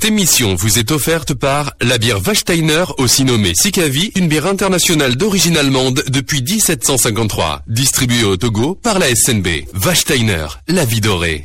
émission vous est offerte par la bière Wachsteiner, aussi nommée Sikavi, une bière internationale d'origine allemande depuis 1753. Distribuée au Togo par la SNB. Wachsteiner, la vie dorée.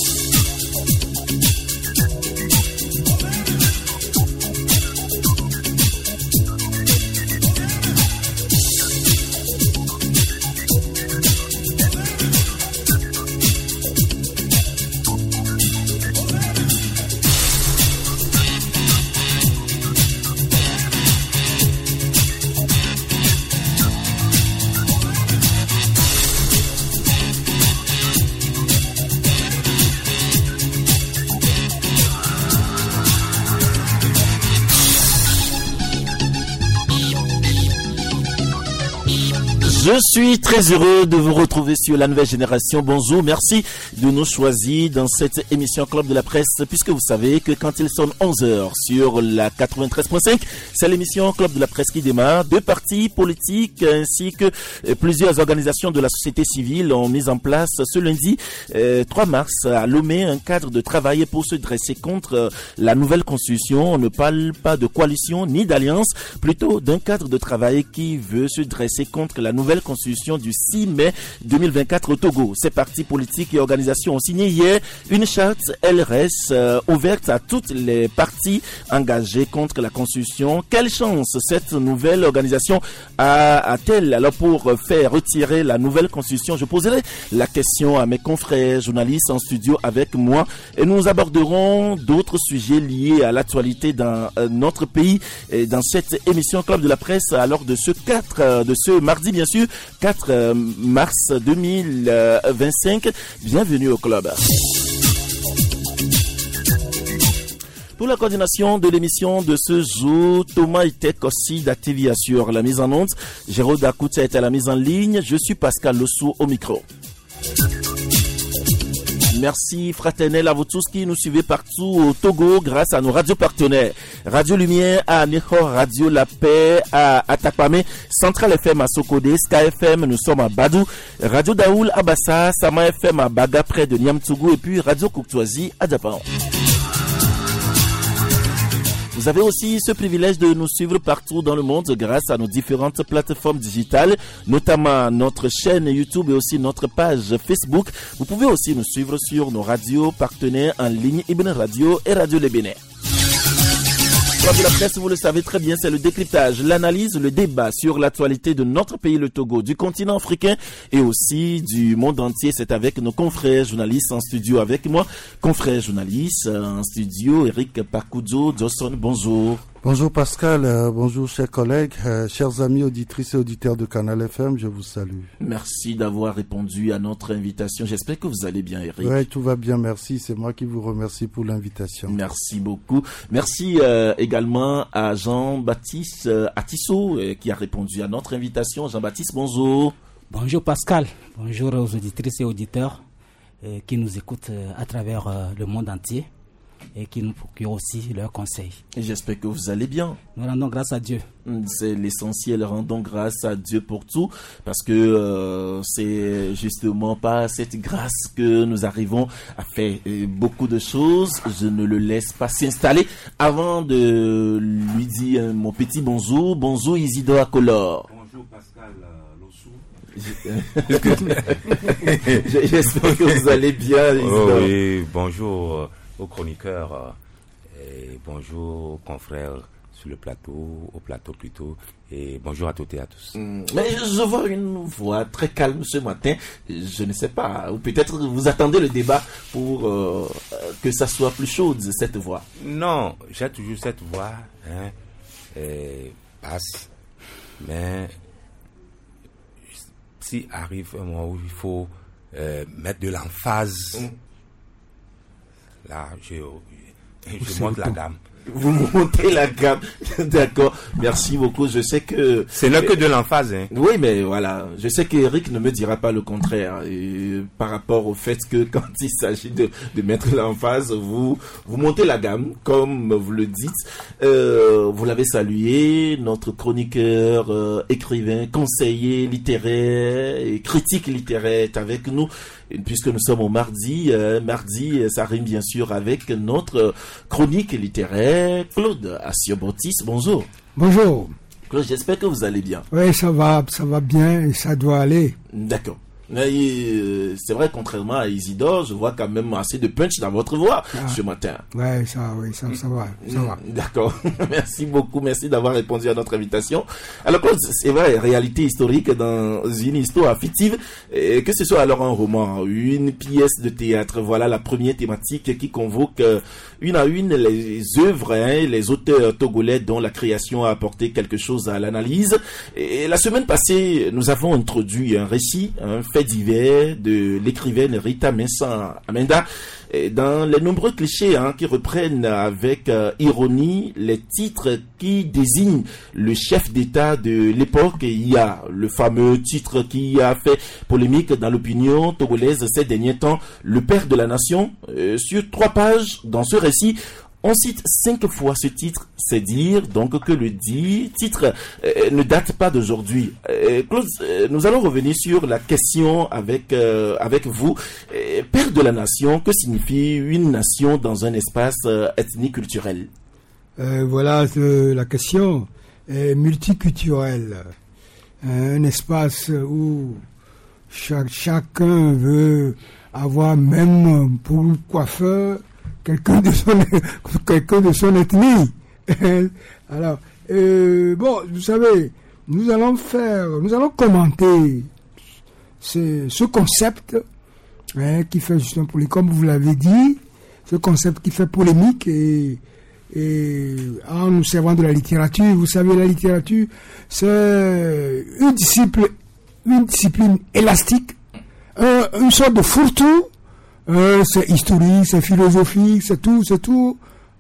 Je suis très heureux de vous retrouver sur la nouvelle génération. Bonjour, merci de nous choisir dans cette émission Club de la Presse, puisque vous savez que quand il sonne 11h sur la 93.5, c'est l'émission Club de la Presse qui démarre. Deux partis politiques ainsi que plusieurs organisations de la société civile ont mis en place ce lundi 3 mars à Lomé un cadre de travail pour se dresser contre la nouvelle constitution. On ne parle pas de coalition ni d'alliance, plutôt d'un cadre de travail qui veut se dresser contre la nouvelle constitution du 6 mai 2024 au Togo. Ces partis politiques et organisations ont signé hier une charte LRS ouverte à toutes les parties engagées contre la constitution. Quelle chance cette nouvelle organisation a-t-elle alors pour faire retirer la nouvelle constitution? Je poserai la question à mes confrères journalistes en studio avec moi et nous aborderons d'autres sujets liés à l'actualité dans notre pays et dans cette émission Club de la Presse alors de ce mardi bien sûr 4 mars 2025. Bienvenue au club. Pour la coordination de l'émission de ce jour, Thomas Itek aussi d'Activia sur la mise en onde. Jérôme Dakouta est à la mise en ligne. Je suis Pascal Lossou au micro. Merci fraternel à vous tous qui nous suivez partout au Togo grâce à nos radios partenaires. Radio Lumière à Neho, Radio La Paix à Atakpame, Central FM à Sokode, Sky FM, nous sommes à Badou, Radio Daoul à Bassa, Sama FM à Baga près de Niamtougou et puis Radio Kouktoisi à Dapan. Vous avez aussi ce privilège de nous suivre partout dans le monde grâce à nos différentes plateformes digitales, notamment notre chaîne YouTube et aussi notre page Facebook. Vous pouvez aussi nous suivre sur nos radios partenaires en ligne, Ibn Radio et Radio Le Bénin. Club de la Presse, vous le savez très bien, c'est le décryptage, l'analyse, le débat sur l'actualité de notre pays, le Togo, du continent africain et aussi du monde entier. C'est avec nos confrères journalistes en studio avec moi. Confrères journalistes en studio, Eric Pakudzo, Johnson, bonjour. Bonjour Pascal, bonjour chers collègues, chers amis auditrices et auditeurs de Canal FM, je vous salue. Merci d'avoir répondu à notre invitation. J'espère que vous allez bien, Eric. Oui, tout va bien, merci. C'est moi qui vous remercie pour l'invitation. Merci beaucoup. Merci également à Jean-Baptiste Atisso qui a répondu à notre invitation. Jean-Baptiste, bonjour. Bonjour Pascal, bonjour aux auditrices et auditeurs qui nous écoutent à travers le monde entier et qui nous procurent aussi leurs conseils. Et j'espère que vous allez bien. Nous rendons grâce à Dieu. C'est l'essentiel, rendons grâce à Dieu pour tout, parce que c'est justement par cette grâce que nous arrivons à faire beaucoup de choses. Je ne le laisse pas s'installer avant de lui dire mon petit bonjour. Bonjour Isidore Akolor. Bonjour Pascal Lossou. J'espère que vous allez bien, Isidore. Oui, bonjour aux chroniqueurs et bonjour aux confrères sur le plateau, au plateau plutôt, et bonjour à toutes et à tous. Mais je vois une voix très calme ce matin, je ne sais pas, ou peut-être vous attendez le débat pour que ça soit plus chaud, cette voix. Non, j'ai toujours cette voix, basse, mais si arrive un moment où il faut mettre de l'emphase, là, je monte la gamme. Vous montez la gamme, d'accord. Merci beaucoup. Je sais que c'est là que de l'emphase. Oui, mais voilà. Je sais qu'Eric ne me dira pas le contraire par rapport au fait que quand il s'agit de mettre l'emphase, vous montez la gamme, comme vous le dites. Vous l'avez salué, notre chroniqueur, écrivain, conseiller littéraire et critique littéraire est avec nous. puisque nous sommes au mardi. Mardi, ça rime bien sûr avec notre chronique littéraire. Claude Assiobotis, bonjour. Bonjour. Claude, j'espère que vous allez bien. Oui, ça va bien et ça doit aller. D'accord. C'est vrai, contrairement à Isidore, je vois quand même assez de punch dans votre voix ce matin. Oui, ça va. D'accord. Merci beaucoup. Merci d'avoir répondu à notre invitation. Alors, c'est vrai, réalité historique dans une histoire fictive, que ce soit alors un roman, une pièce de théâtre, voilà la première thématique qui convoque une à une les œuvres, les auteurs togolais dont la création a apporté quelque chose à l'analyse. Et la semaine passée, nous avons introduit un récit, un fait divers de l'écrivaine Rita Mensah Amenda, dans les nombreux clichés qui reprennent avec ironie les titres qui désignent le chef d'État de l'époque. Il y a le fameux titre qui a fait polémique dans l'opinion togolaise ces derniers temps, le père de la nation. Sur 3 pages dans ce récit, on cite 5 fois ce titre, c'est dire donc que le dit titre ne date pas d'aujourd'hui. Claude, nous allons revenir sur la question avec vous. Père de la nation, que signifie une nation dans un espace ethnique culturel? Voilà la question. Multiculturel. Un espace où chacun veut avoir, même pour le coiffeur, quelqu'un de son ethnie. Alors, vous savez, nous allons commenter ce concept qui fait justement polémique, comme vous l'avez dit, ce concept qui fait polémique et en nous servant de la littérature. Vous savez, la littérature, c'est une discipline élastique, une sorte de fourre-tout. C'est historique, c'est philosophique, c'est tout.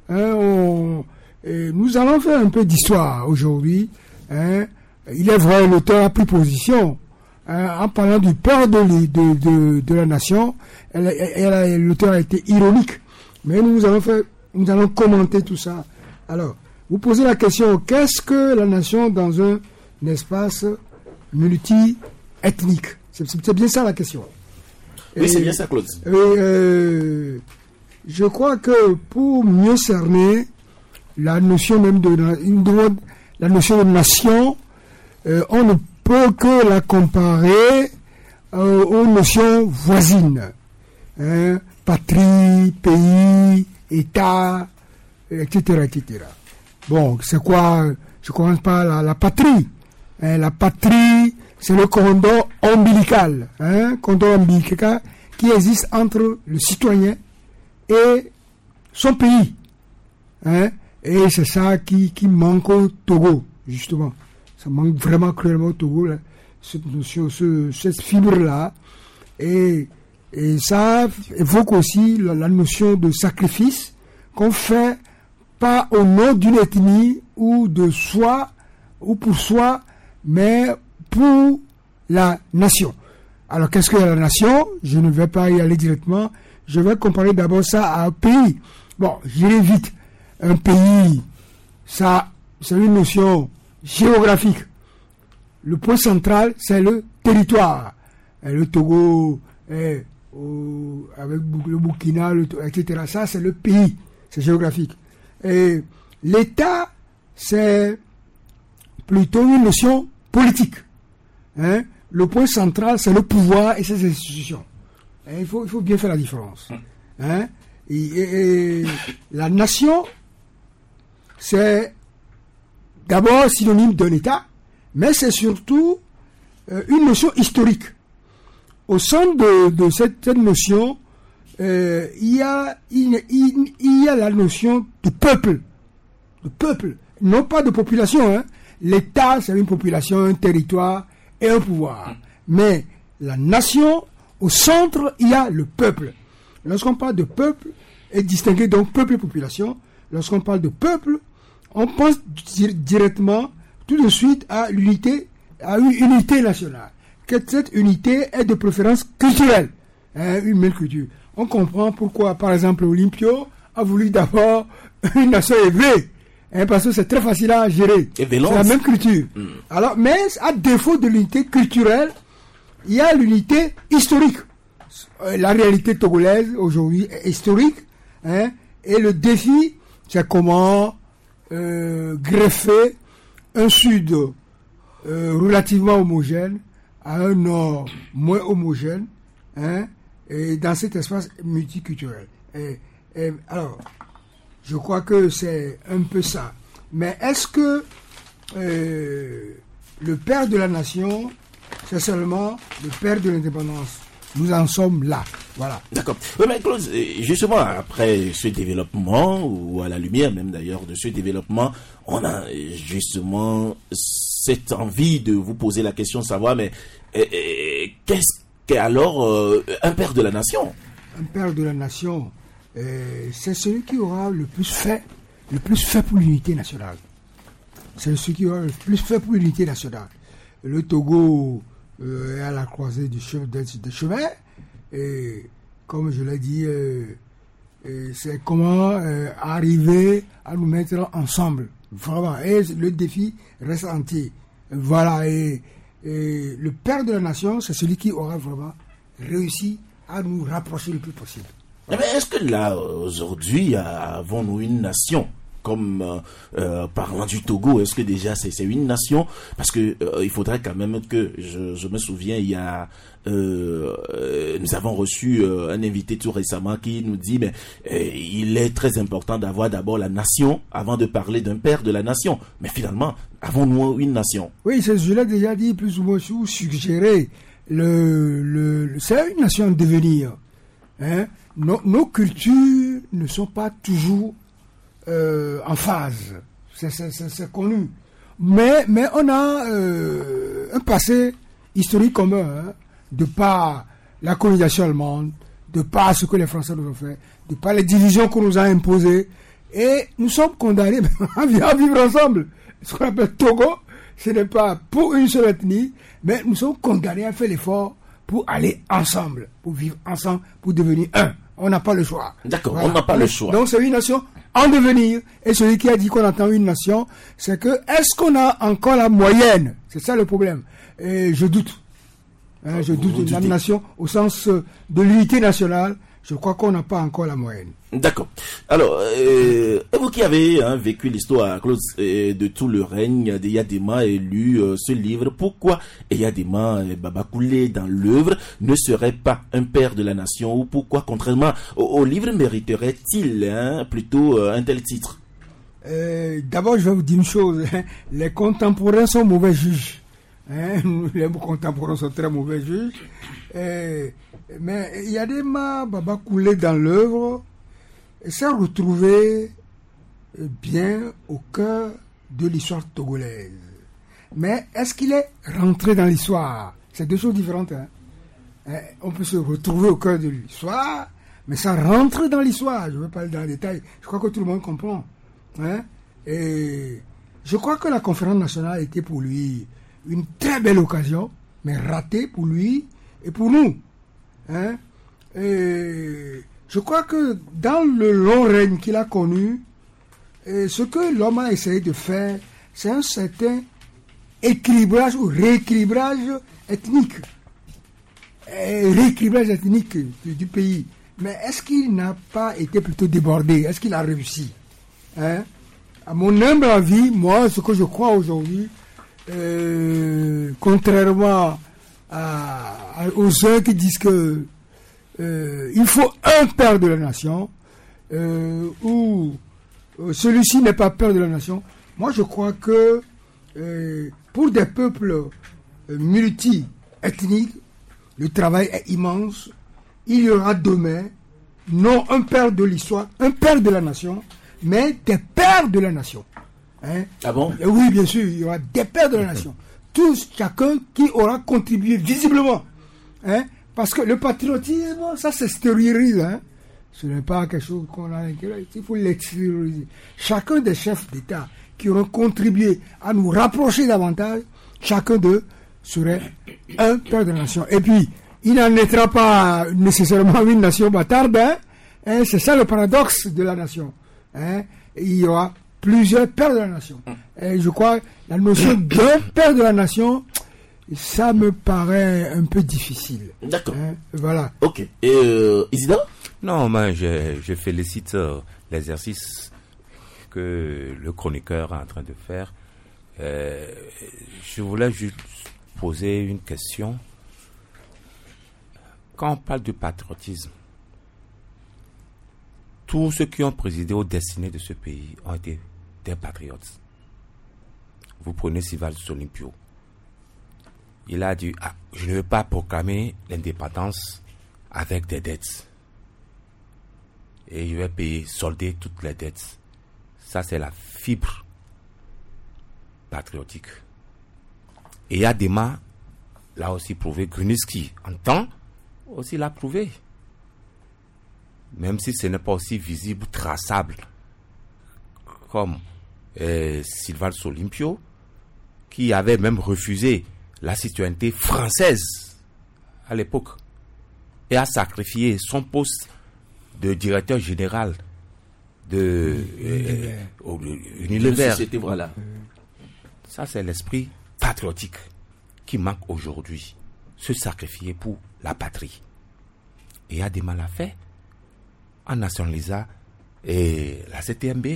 Nous allons faire un peu d'histoire aujourd'hui. Il est vrai, l'auteur a pris position en parlant du père de la nation. L'auteur a été ironique, mais nous allons commenter tout ça. Alors, vous posez la question, qu'est-ce que la nation dans un espace multi-ethnique? C'est bien ça la question. Oui, c'est bien ça, Claude. Je crois que pour mieux cerner la notion même la notion de nation, on ne peut que la comparer aux notions voisines. Patrie, pays, État, etc. Bon, c'est quoi? Je commence par la patrie. La patrie, c'est le cordon ombilical, qui existe entre le citoyen et son pays. Et c'est ça qui manque au Togo, justement. Ça manque vraiment cruellement au Togo, là, cette notion, cette fibre-là. Et ça évoque aussi la notion de sacrifice qu'on fait pas au nom d'une ethnie ou de soi ou pour soi, mais pour la nation. Alors, qu'est-ce que la nation? Je ne vais pas y aller directement. Je vais comparer d'abord ça à un pays. Bon, j'irai vite. Un pays, ça, c'est une notion géographique. Le point central, c'est le territoire. Et le Togo, avec le Burkina, etc. Ça, c'est le pays. C'est géographique. Et l'État, c'est plutôt une notion politique. Le point central, c'est le pouvoir et ses institutions. Il faut bien faire la différence. Et la nation, c'est d'abord synonyme d'un État, mais c'est surtout une notion historique. Au centre de cette notion, il y a la notion de peuple. De peuple, non pas de population. L'État, c'est une population, un territoire et un pouvoir. Mais la nation, au centre, il y a le peuple. Lorsqu'on parle de peuple, et distinguer donc peuple et population, lorsqu'on parle de peuple, on pense directement, tout de suite, à l'unité, à une unité nationale. Que cette unité est de préférence culturelle, une même culture. On comprend pourquoi, par exemple, Olympio a voulu d'abord une nation élevée, parce que c'est très facile à gérer. C'est la même culture. Alors, mais à défaut de l'unité culturelle, il y a l'unité historique. la réalité togolaise aujourd'hui est historique, hein, et le défi, c'est comment greffer un sud relativement homogène à un nord moins homogène, hein, et dans cet espace multiculturel. Alors, je crois que c'est un peu ça. Mais est-ce que le père de la nation, c'est seulement le père de l'indépendance? Nous en sommes là. Voilà. D'accord. Oui, mais Claude, justement, après ce développement, ou à la lumière même d'ailleurs de ce développement, on a justement cette envie de vous poser la question de savoir, mais qu'est-ce qu'est alors un père de la nation? Un père de la nation, c'est celui qui aura le plus fait pour l'unité nationale. C'est celui qui aura le plus fait pour l'unité nationale. Le Togo est à la croisée des chemins, et comme je l'ai dit, c'est comment arriver à nous mettre ensemble, vraiment, et le défi reste entier. Voilà, et le père de la nation, c'est celui qui aura vraiment réussi à nous rapprocher le plus possible. Mais est-ce que là, aujourd'hui, avons-nous une nation? Comme parlant du Togo, est-ce que déjà c'est une nation? Parce que il faudrait quand même que je me souviens, il y a nous avons reçu un invité tout récemment qui nous dit mais il est très important d'avoir d'abord la nation avant de parler d'un père de la nation. Mais finalement, avons-nous une nation? Oui, je l'ai déjà dit plus ou moins suggéré. C'est une nation en devenir. Hein? Nos cultures ne sont pas toujours en phase, c'est connu, mais on a un passé historique commun, hein, de par la colonisation allemande, de par ce que les Français nous ont fait, de par les divisions qu'on nous a imposées, et nous sommes condamnés à vivre ensemble. Ce qu'on appelle Togo, ce n'est pas pour une seule ethnie, mais nous sommes condamnés à faire l'effort pour aller ensemble, pour vivre ensemble, pour devenir un. On n'a pas le choix. D'accord, voilà. On n'a pas le choix. Donc c'est une nation en devenir. Et celui qui a dit qu'on attend une nation, c'est que est-ce qu'on a encore la moyenne? C'est ça le problème. Et je doute. Hein, je doute de la nation au sens de l'unité nationale. Je crois qu'on n'a pas encore la moyenne. D'accord. Alors, vous qui avez vécu l'histoire de tout le règne de Yadema et lu ce livre, pourquoi Yadema Baba Koulé dans l'œuvre ne serait pas un père de la nation, ou pourquoi, contrairement au livre, mériterait-il plutôt un tel titre? D'abord, je vais vous dire une chose. Les contemporains sont mauvais juges. Les contemporains sont très mauvais juges. Mais Yadema Baba Koulé dans l'œuvre s'est retrouvé bien au cœur de l'histoire togolaise. Mais est-ce qu'il est rentré dans l'histoire? C'est deux choses différentes. Hein? On peut se retrouver au cœur de l'histoire, mais ça rentre dans l'histoire. Je ne vais pas aller dans les détails. Je crois que tout le monde comprend. Hein? Et je crois que la conférence nationale était pour lui une très belle occasion, mais ratée pour lui et pour nous. Hein? Et je crois que dans le long règne qu'il a connu, ce que l'homme a essayé de faire, c'est un certain équilibrage ou rééquilibrage ethnique. Rééquilibrage ethnique du pays. Mais est-ce qu'il n'a pas été plutôt débordé? Est-ce qu'il a réussi? Hein? À mon humble avis, moi, ce que je crois aujourd'hui, contrairement aux uns qui disent que il faut un père de la nation, ou celui-ci n'est pas père de la nation. Moi, je crois que pour des peuples multi-ethniques, le travail est immense. Il y aura demain, non un père de l'histoire, un père de la nation, mais des pères de la nation. Hein? Ah bon? Oui, bien sûr, il y aura des pères de la nation. Tous, chacun qui aura contribué visiblement. Hein? Parce que le patriotisme, ça s'extériorise. Hein? Ce n'est pas quelque chose qu'on a à l'intérieur, il faut l'extérioriser. Chacun des chefs d'État qui auront contribué à nous rapprocher davantage, chacun d'eux serait un père de la nation. Et puis, il n'en naîtra pas nécessairement une nation bâtarde. Hein? C'est ça le paradoxe de la nation. Hein? Il y aura plusieurs pères de la nation. Et je crois la notion d'un père de la nation, ça me paraît un peu difficile. D'accord. Voilà. Ok. Et Isidore? Non, moi, je félicite l'exercice que le chroniqueur est en train de faire. Je voulais juste poser une question. Quand on parle de patriotisme, tous ceux qui ont présidé aux destinées de ce pays ont été des patriotes. Vous prenez Sival Solimpio. Il a dit, je ne veux pas proclamer l'indépendance avec des dettes. Et je vais solder toutes les dettes. Ça, c'est la fibre patriotique. Et Adema l'a aussi prouvé. Grunitzky, en temps, aussi l'a prouvé. Même si ce n'est pas aussi visible, traçable, comme Sylvain Solimpio, qui avait même refusé la citoyenneté française à l'époque et a sacrifié son poste de directeur général de Unilever. Voilà. Ça, c'est l'esprit patriotique qui manque aujourd'hui. Se sacrifier pour la patrie. Et Adema l'a fait en nationalisant la CTMB.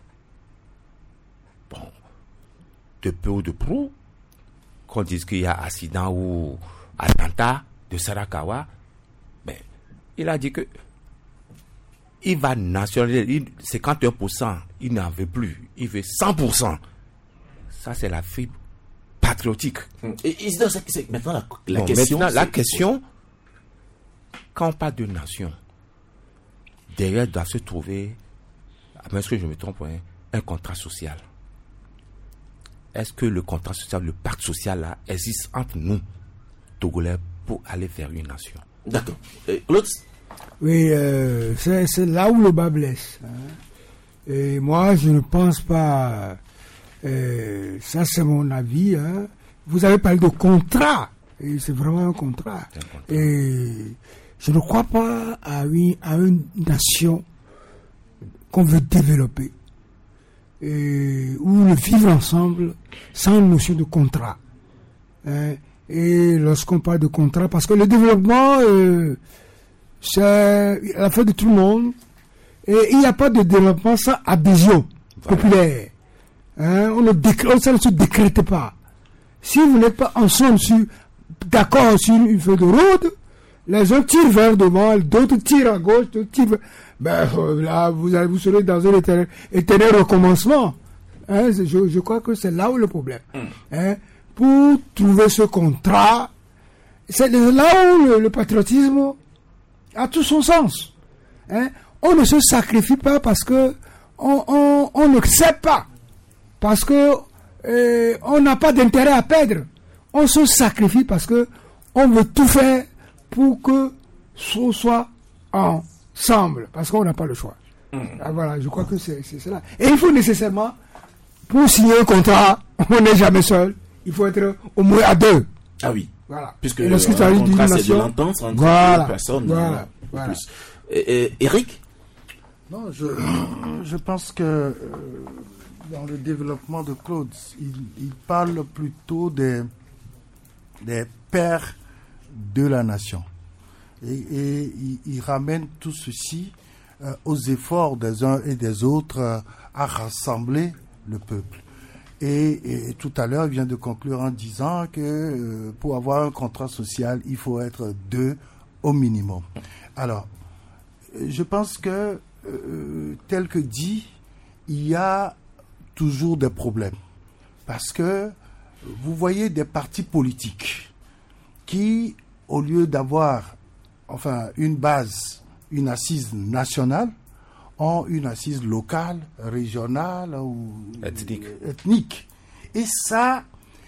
Bon, de peu ou de prou, qu'on dise qu'il y a accident ou attentat de Sarakawa, mais il a dit que il va nationaliser 51%, il n'en veut plus, il veut 100%. Ça, c'est la fibre patriotique. Et c'est maintenant la question. Maintenant, la question, quand on parle de nation, derrière doit se trouver, à moins que je me trompe, un contrat social. Est-ce que le contrat social, le pacte social là, existe entre nous, Togolais, pour aller vers une nation? D'accord. L'autre? Oui, c'est là où le bas blesse. Et moi, je ne pense pas. Ça, c'est mon avis. Vous avez parlé de contrat. Et c'est vraiment un contrat. Et je ne crois pas à une nation qu'on veut développer. Ou le vivre ensemble sans notion de contrat. Et lorsqu'on parle de contrat, parce que le développement, c'est l'affaire de tout le monde, et il n'y a pas de développement sans adhésion populaire. On ne se décrète pas. Si vous n'êtes pas ensemble d'accord sur une feuille de route, les uns tirent vers devant, d'autres tirent à gauche, d'autres tirent là, vous serez dans un éternel recommencement. Je crois que c'est là où le problème. Pour trouver ce contrat, c'est là où le patriotisme a tout son sens. On ne se sacrifie pas parce que on ne sait pas, parce que on n'a pas d'intérêt à perdre. On se sacrifie parce que on veut tout faire pour que ce soit ensemble, parce qu'on n'a pas le choix. Voilà, je crois que c'est cela. Et il faut nécessairement, pour signer un contrat, on n'est jamais seul. Il faut être au moins à deux. Ah oui. Voilà. Puisque le contrat, c'est de l'entente entre deux personnes. Voilà. Plus. Eric? Non, je pense que dans le développement de Claude, il parle plutôt des pères de la nation. Et il ramène tout ceci aux efforts des uns et des autres à rassembler le peuple. Et tout à l'heure, il vient de conclure en disant que pour avoir un contrat social, il faut être deux au minimum. Alors, je pense que, tel que dit, il y a toujours des problèmes. Parce que vous voyez des partis politiques qui, au lieu d'avoir une base, une assise nationale, ont une assise locale, régionale ou ethnique. Et ça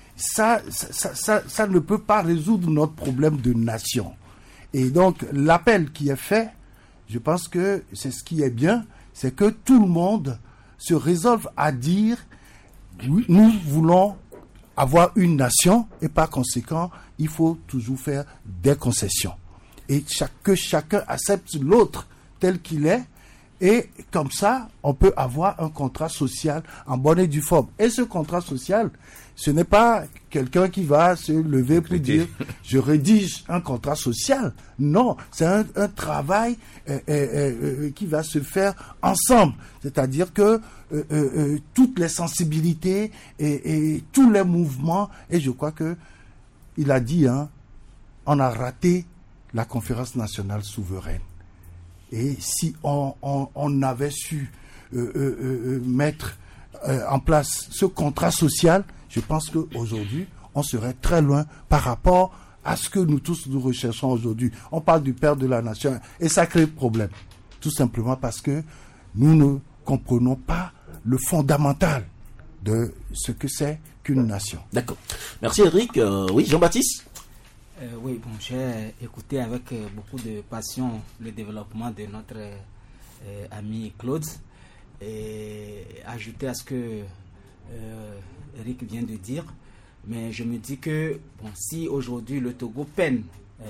ne peut pas résoudre notre problème de nation. Et donc, l'appel qui est fait, je pense que c'est ce qui est bien, c'est que tout le monde se résolve à dire oui, nous voulons avoir une nation et par conséquent, il faut toujours faire des concessions. Et que chacun accepte l'autre tel qu'il est Et comme ça, on peut avoir un contrat social en bonne et due forme. Et ce contrat social, ce n'est pas quelqu'un qui va se lever pour dire « je rédige un contrat social ». Non, c'est un travail qui va se faire ensemble. C'est-à-dire que toutes les sensibilités et tous les mouvements, et je crois que il a dit, on a raté la conférence nationale souveraine. Et si on avait su mettre en place ce contrat social, je pense qu'aujourd'hui, on serait très loin par rapport à ce que nous tous nous recherchons aujourd'hui. On parle du père de la nation et ça crée problème. Tout simplement parce que nous ne comprenons pas le fondamental de ce que c'est qu'une nation. D'accord. Merci Eric. Oui, Jean-Baptiste. Oui, bon, j'ai écouté avec beaucoup de passion le développement de notre ami Claude et ajouter à ce que Eric vient de dire. Mais je me dis que si aujourd'hui le Togo peine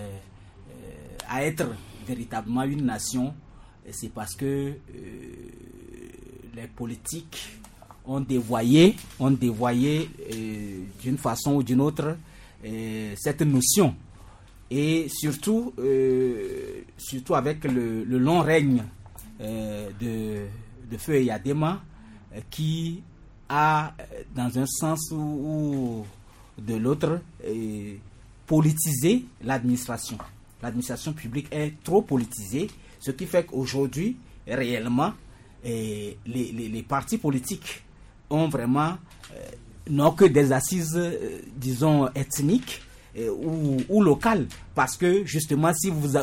à être véritablement une nation, c'est parce que les politiques ont dévoyé d'une façon ou d'une autre cette notion. Et surtout avec le long règne de Feu Yadema qui a, dans un sens ou de l'autre, politisé l'administration. L'administration publique est trop politisée, ce qui fait qu'aujourd'hui, réellement, les partis politiques ont vraiment n'ont que des assises, disons, ethniques ou locales, parce que justement, si vous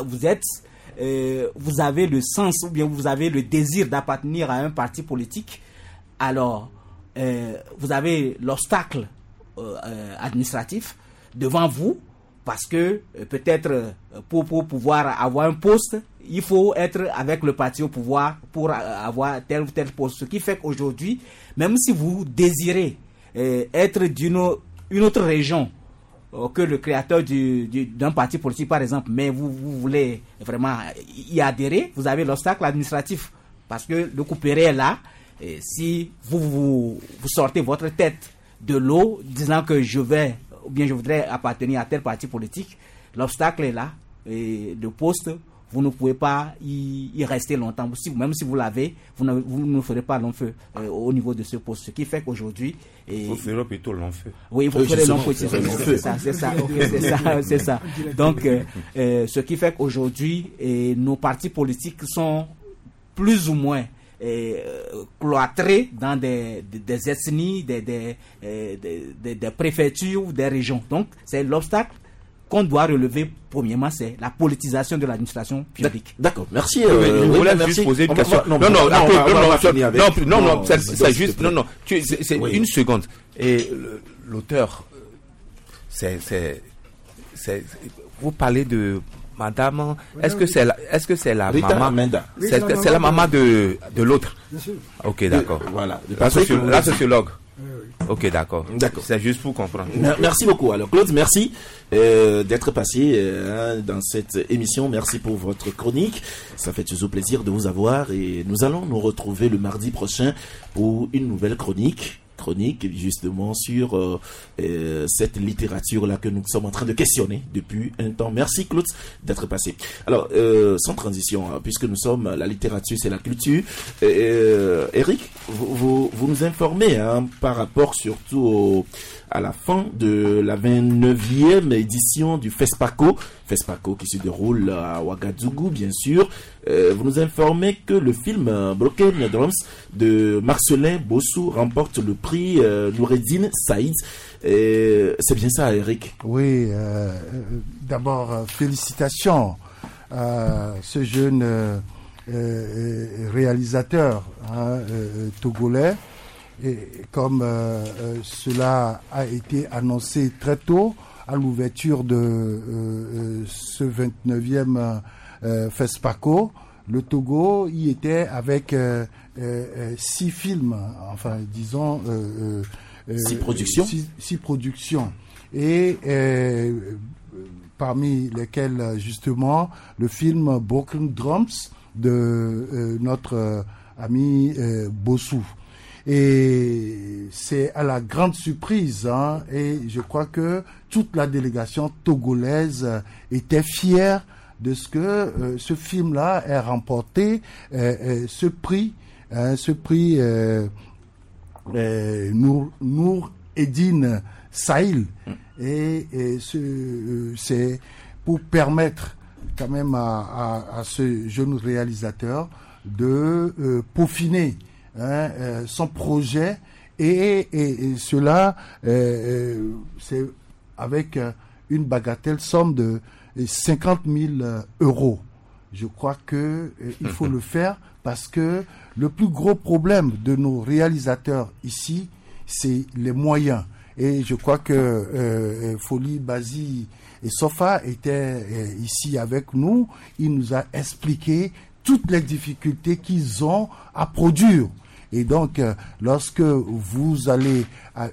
avez le sens ou bien vous avez le désir d'appartenir à un parti politique, alors vous avez l'obstacle administratif devant vous, parce que peut-être pour pouvoir avoir un poste, il faut être avec le parti au pouvoir pour avoir tel ou tel poste. Ce qui fait qu'aujourd'hui, même si vous désirez être d'une autre région que le créateur d'un parti politique, par exemple, mais vous voulez vraiment y adhérer, vous avez l'obstacle administratif, parce que le couperet est là. Et si vous sortez votre tête de l'eau disant que je voudrais appartenir à tel parti politique, l'obstacle est là, et le poste, vous ne pouvez pas y rester longtemps. Même si vous l'avez, vous ne ferez pas long feu au niveau de ce poste. Ce qui fait qu'aujourd'hui... Vous ferez plutôt long feu. Oui, vous ferez long feu, c'est ça. Donc, ce qui fait qu'aujourd'hui, nos partis politiques sont plus ou moins cloîtrés dans des ethnies, des préfectures ou des régions. Donc, c'est l'obstacle qu'on doit relever. Premièrement, c'est la politisation de l'administration publique. D'accord, merci. Je voulais juste poser une question. Non, c'est juste, c'est une seconde. Et l'auteur, c'est, vous parlez de Madame, est-ce que c'est la maman? C'est la maman de l'autre. Ok, d'accord. Voilà. La sociologue. Ok, d'accord. C'est juste pour comprendre. Merci beaucoup. Alors Claude, merci d'être passé dans cette émission. Merci pour votre chronique. Ça fait toujours plaisir de vous avoir et nous allons nous retrouver le mardi prochain pour une nouvelle chronique justement sur cette littérature-là que nous sommes en train de questionner depuis un temps. Merci Claude d'être passé. Alors, sans transition, puisque nous sommes, la littérature c'est la culture, Eric, vous nous informez par rapport surtout à la fin de la 29e édition du FESPACO qui se déroule à Ouagadougou, bien sûr. Vous nous informez que le film Broken Drums de Marcelin Bossou remporte le prix Noureddine Saïd. C'est bien ça, Eric? Oui, d'abord, félicitations à ce jeune réalisateur togolais. Et comme cela a été annoncé très tôt à l'ouverture de ce 29e FESPACO, le Togo y était avec 6 films, enfin disons 6 productions. 6 productions. Et parmi lesquelles justement le film Broken Drums de notre ami Bossou. Et c'est à la grande surprise, et je crois que toute la délégation togolaise était fière de ce que ce film-là ait remporté ce prix Nour Eddine Sahil. Et c'est pour permettre quand même à ce jeune réalisateur de peaufiner son projet, et cela c'est avec une bagatelle somme de 50 000 euros. Je crois que il faut le faire, parce que le plus gros problème de nos réalisateurs ici, c'est les moyens. Et je crois que Folie, Bazi et Sofa étaient ici avec nous. Il nous a expliqué toutes les difficultés qu'ils ont à produire. Et donc, lorsque vous allez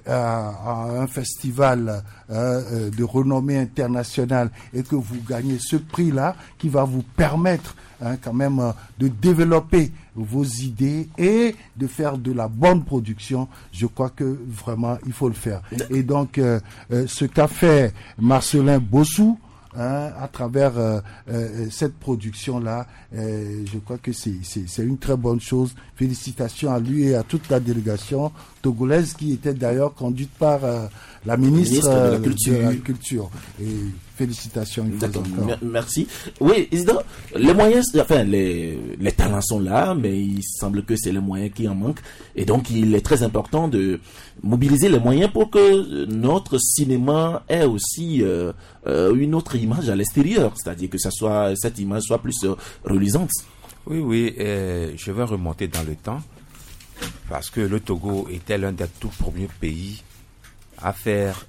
à un festival de renommée internationale et que vous gagnez ce prix-là, qui va vous permettre quand même de développer vos idées et de faire de la bonne production, je crois que vraiment il faut le faire. Et donc, ce qu'a fait Marcelin Bossou, à travers cette production-là, je crois que c'est une très bonne chose. Félicitations à lui et à toute la délégation togolaise, qui était d'ailleurs conduite par la ministre de la Culture. Et félicitations. Merci. Oui, Isidore, les moyens, enfin les talents sont là, mais il semble que c'est les moyens qui en manquent. Et donc, il est très important de mobiliser les moyens pour que notre cinéma ait aussi une autre image à l'extérieur, c'est-à-dire que cette image soit plus reluisante. Oui, je vais remonter dans le temps, parce que le Togo était l'un des tout premiers pays à faire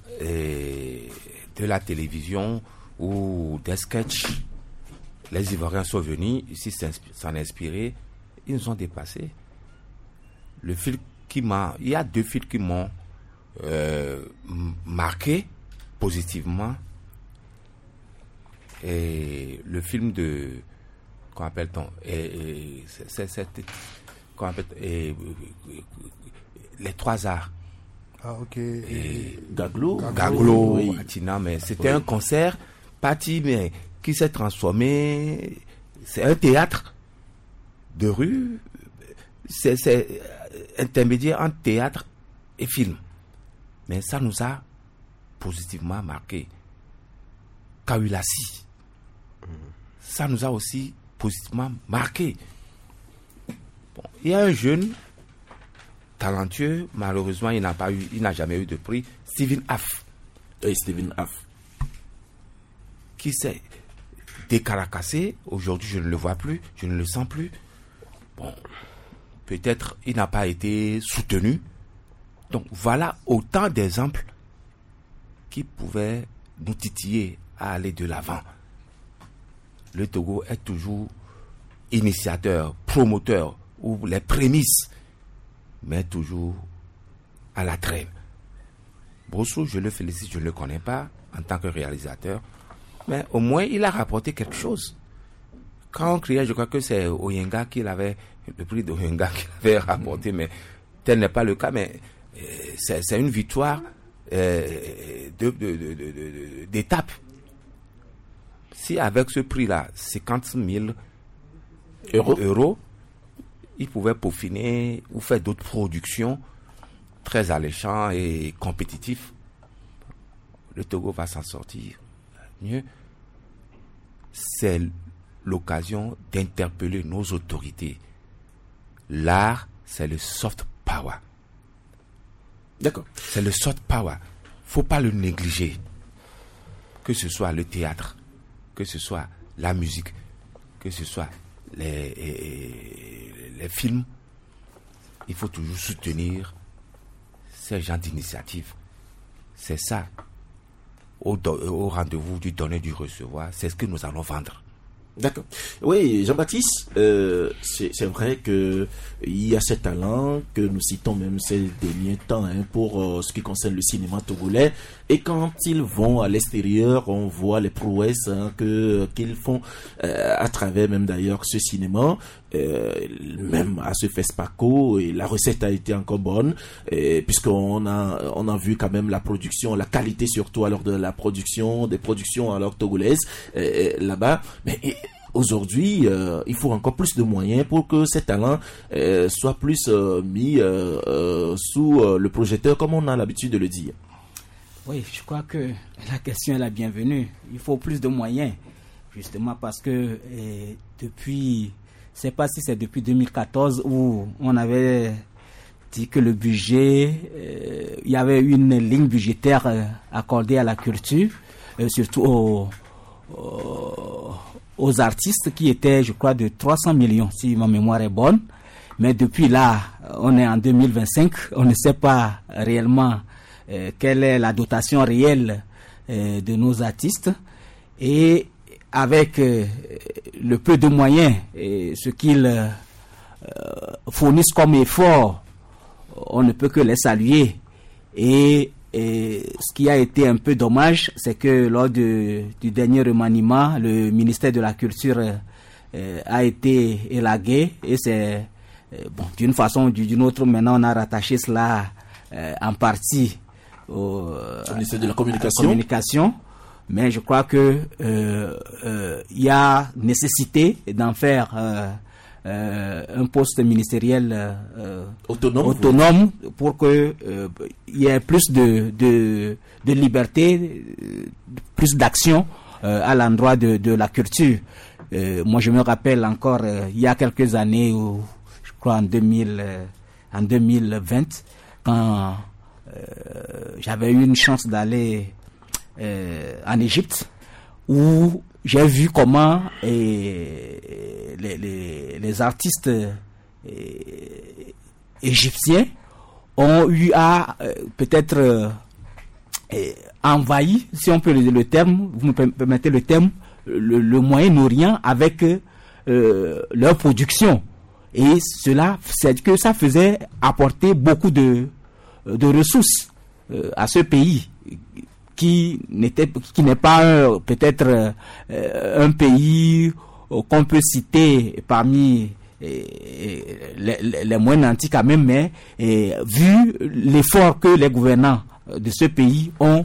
de la télévision ou des sketchs. Les Ivoiriens sont venus ici s'en inspirer, ils nous ont dépassés. Il y a 2 films qui m'ont marqué positivement. Et le film de qu'on appelle-t-on les 3 arts. Ah, ok. Gaglo, oui. Atina, mais c'était un concert parti, mais qui s'est transformé. C'est un théâtre de rue. C'est intermédiaire entre théâtre et film. Mais ça nous a positivement marqué. Kawilasi. Ça nous a aussi positivement marqué. Bon, il y a un jeune talentueux, malheureusement il n'a jamais eu de prix, Steven Aff, qui s'est décaracassé. Aujourd'hui je ne le vois plus, je ne le sens plus. Bon, peut-être il n'a pas été soutenu. Donc voilà autant d'exemples qui pouvaient nous titiller à aller de l'avant. Le Togo est toujours initiateur, promoteur, ou les prémices, mais toujours à la traîne. Bossou, je le félicite, je ne le connais pas en tant que réalisateur, mais au moins il a rapporté quelque chose. Quand on criait, je crois que c'est Oyenga qui l'avait, le prix d'Oyenga qui l'avait rapporté, mais tel n'est pas le cas, mais c'est une victoire d'étape. Si avec ce prix-là, 50 000 euros, il pouvait peaufiner ou faire d'autres productions très alléchantes et compétitives, le Togo va s'en sortir mieux. C'est l'occasion d'interpeller nos autorités. L'art, c'est le soft power. D'accord. C'est le soft power. Faut pas le négliger. Que ce soit le théâtre, que ce soit la musique, que ce soit les films, il faut toujours soutenir ces gens d'initiative. C'est ça, au rendez-vous du donner, du recevoir, c'est ce que nous allons vendre. D'accord. Oui, Jean-Baptiste, c'est vrai que il y a ces talents que nous citons même ces derniers temps pour ce qui concerne le cinéma togolais. Et quand ils vont à l'extérieur, on voit les prouesses qu'ils font à travers même d'ailleurs ce cinéma. Même à ce FESPACO, et la recette a été encore bonne, puisqu'on a vu quand même la production, la qualité surtout alors de la production, des productions alors togolaises là-bas. Mais aujourd'hui, il faut encore plus de moyens pour que ces talents soient plus mis sous le projecteur, comme on a l'habitude de le dire. Oui, je crois que la question est la bienvenue. Il faut plus de moyens, justement parce que depuis... Je ne sais pas si c'est depuis 2014 où on avait dit que le budget, il y avait une ligne budgétaire accordée à la culture, surtout aux artistes qui étaient, je crois, de 300 millions, si ma mémoire est bonne. Mais depuis là, on est en 2025, on ne sait pas réellement quelle est la dotation réelle de nos artistes. Et avec le peu de moyens et ce qu'ils fournissent comme effort, on ne peut que les saluer. Et ce qui a été un peu dommage, c'est que lors du dernier remaniement, le ministère de la Culture a été élagué, et c'est d'une façon ou d'une autre, maintenant on a rattaché cela en partie au ministère de la Communication. Mais je crois que il y a nécessité d'en faire un poste ministériel autonome pour que il y ait plus de liberté, plus d'action à l'endroit de la culture. Moi, je me rappelle encore il y a quelques années, où, je crois en 2020, quand j'avais eu une chance d'aller en Égypte, où j'ai vu comment les artistes égyptiens ont eu à peut-être envahi, si on peut le dire le terme, vous me permettez le terme, le Moyen-Orient avec leur production. Et cela, c'est que ça faisait apporter beaucoup de ressources à ce pays, qui n'est pas peut-être un pays qu'on peut citer parmi les moins nantis quand même, mais vu l'effort que les gouvernants de ce pays ont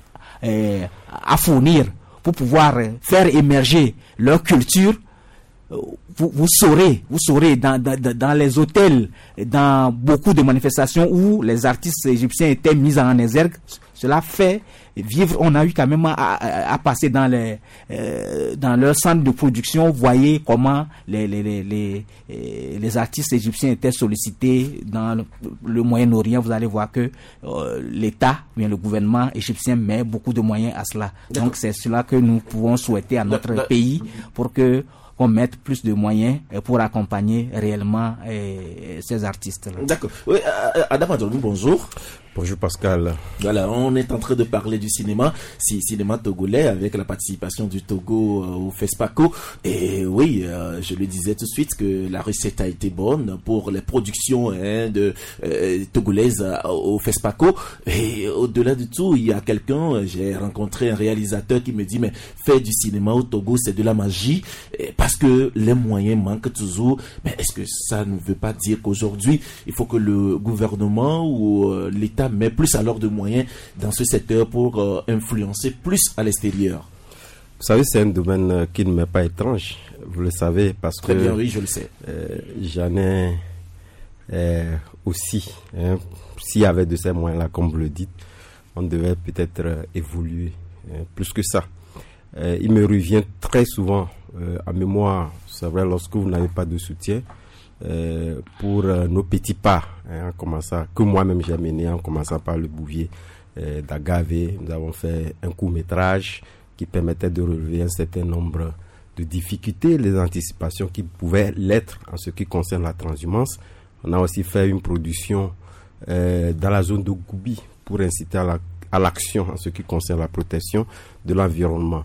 à fournir pour pouvoir faire émerger leur culture, vous saurez dans les hôtels, dans beaucoup de manifestations où les artistes égyptiens étaient mis en exergue, cela fait vivre. On a eu quand même à passer dans leur centre de production. Vous voyez comment les artistes égyptiens étaient sollicités dans le Moyen-Orient. Vous allez voir que l'État, le gouvernement égyptien met beaucoup de moyens à cela. Donc c'est cela que nous pouvons souhaiter à notre pays, pour que qu'on mette plus de moyens pour accompagner réellement ces artistes-là. D'accord. Oui, Adam Adjolou, bonjour. Bonjour Pascal. Voilà, on est en train de parler du cinéma togolais avec la participation du Togo au FESPACO. Et oui, je le disais tout de suite que la recette a été bonne pour les productions togolaises au FESPACO. Et au-delà de tout, il y a j'ai rencontré un réalisateur qui me dit, mais faire du cinéma au Togo, c'est de la magie, parce que les moyens manquent toujours. Mais est-ce que ça ne veut pas dire qu'aujourd'hui, il faut que le gouvernement ou l'État met plus alors de moyens dans ce secteur pour influencer plus à l'extérieur? Vous savez, c'est un domaine qui ne m'est pas étrange, vous le savez, parce Très bien, oui, je le sais. J'en ai aussi. S'il y avait de ces moyens-là, comme vous le dites, on devait peut-être évoluer plus que ça. Il me revient très souvent en mémoire, c'est vrai, lorsque vous n'avez pas de soutien, pour nos petits pas, en commençant, que moi-même j'ai mené, en commençant par le Bouvier d'Agave. Nous avons fait un court-métrage qui permettait de relever un certain nombre de difficultés, les anticipations qui pouvaient l'être en ce qui concerne la transhumance. On a aussi fait une production dans la zone de Goubi pour inciter à l'action en ce qui concerne la protection de l'environnement. Vous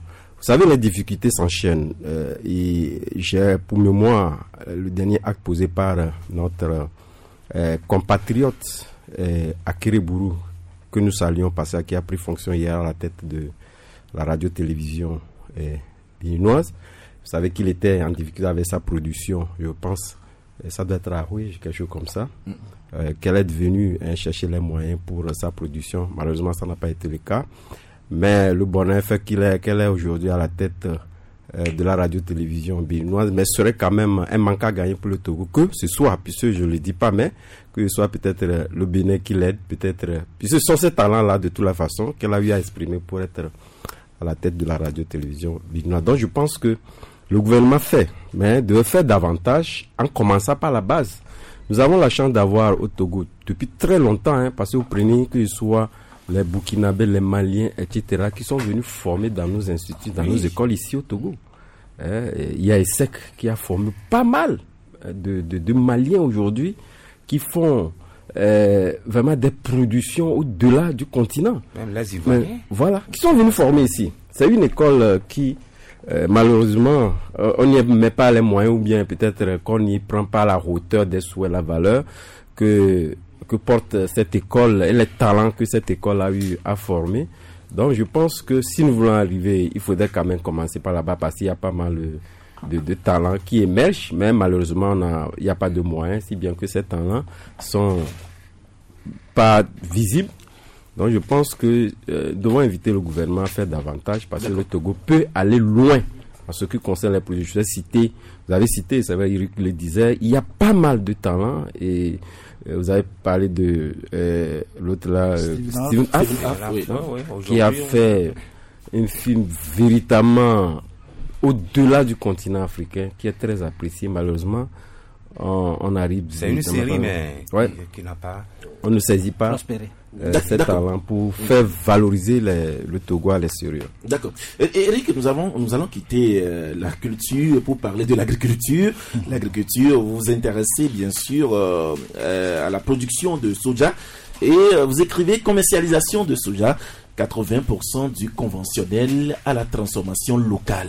savez, les difficultés s'enchaînent. Et j'ai pour mémoire le dernier acte posé par notre compatriote Akere Bourou, que nous saluons, parce qui a pris fonction hier à la tête de la radio-télévision béninoise. Vous savez qu'il était en difficulté avec sa production, je pense. Ça doit être à Rouge, quelque chose comme ça. Qu'elle est devenue chercher les moyens pour sa production. Malheureusement, ça n'a pas été le cas. Mais le bonheur fait qu'elle est aujourd'hui à la tête de la radio-télévision béninoise. Mais ce serait quand même un manque à gagner pour le Togo. Que ce soit, puisque je ne le dis pas, mais que ce soit peut-être le Bénin qui l'aide, peut-être. Puisque ce sont ces talents-là, de toute la façon, qu'elle a eu à exprimer pour être à la tête de la radio-télévision béninoise. Donc je pense que le gouvernement fait, mais devait faire davantage en commençant par la base. Nous avons la chance d'avoir au Togo depuis très longtemps, parce que vous prenez que ce soit les Burkinabés, les Maliens, etc., qui sont venus former dans nos instituts, dans nos écoles ici au Togo. Il y a ESSEC qui a formé pas mal de Maliens aujourd'hui qui font vraiment des productions au-delà du continent. Même les Ivoiriens. Voilà, qui sont venus former ici. C'est une école qui... malheureusement, on n'y met pas les moyens, ou bien peut-être qu'on n'y prend pas la hauteur des souhaits, la valeur que porte cette école et les talents que cette école a eu à former. Donc je pense que si nous voulons arriver, il faudrait quand même commencer par là-bas, parce qu'il y a pas mal de talents qui émergent, mais malheureusement il n'y a pas de moyens, si bien que ces talents sont pas visibles. Donc je pense que devons inviter le gouvernement à faire davantage, parce que le Togo peut aller loin en ce qui concerne les produits. Vous avez cité, ça va, Eric le disait, il y a pas mal de talents, et vous avez parlé de l'autre là, Steven Aff, qui a fait un film véritablement au-delà du continent africain, qui est très apprécié. Malheureusement, on arrive... C'est une série, mais qui n'a pas... On ne saisit pas ces talents pour faire valoriser le Togo à l'extérieur. D'accord. Eric, nous allons quitter la culture pour parler de l'agriculture. L'agriculture, vous vous intéressez bien sûr à la production de soja, et vous écrivez commercialisation de soja, 80% du conventionnel à la transformation locale.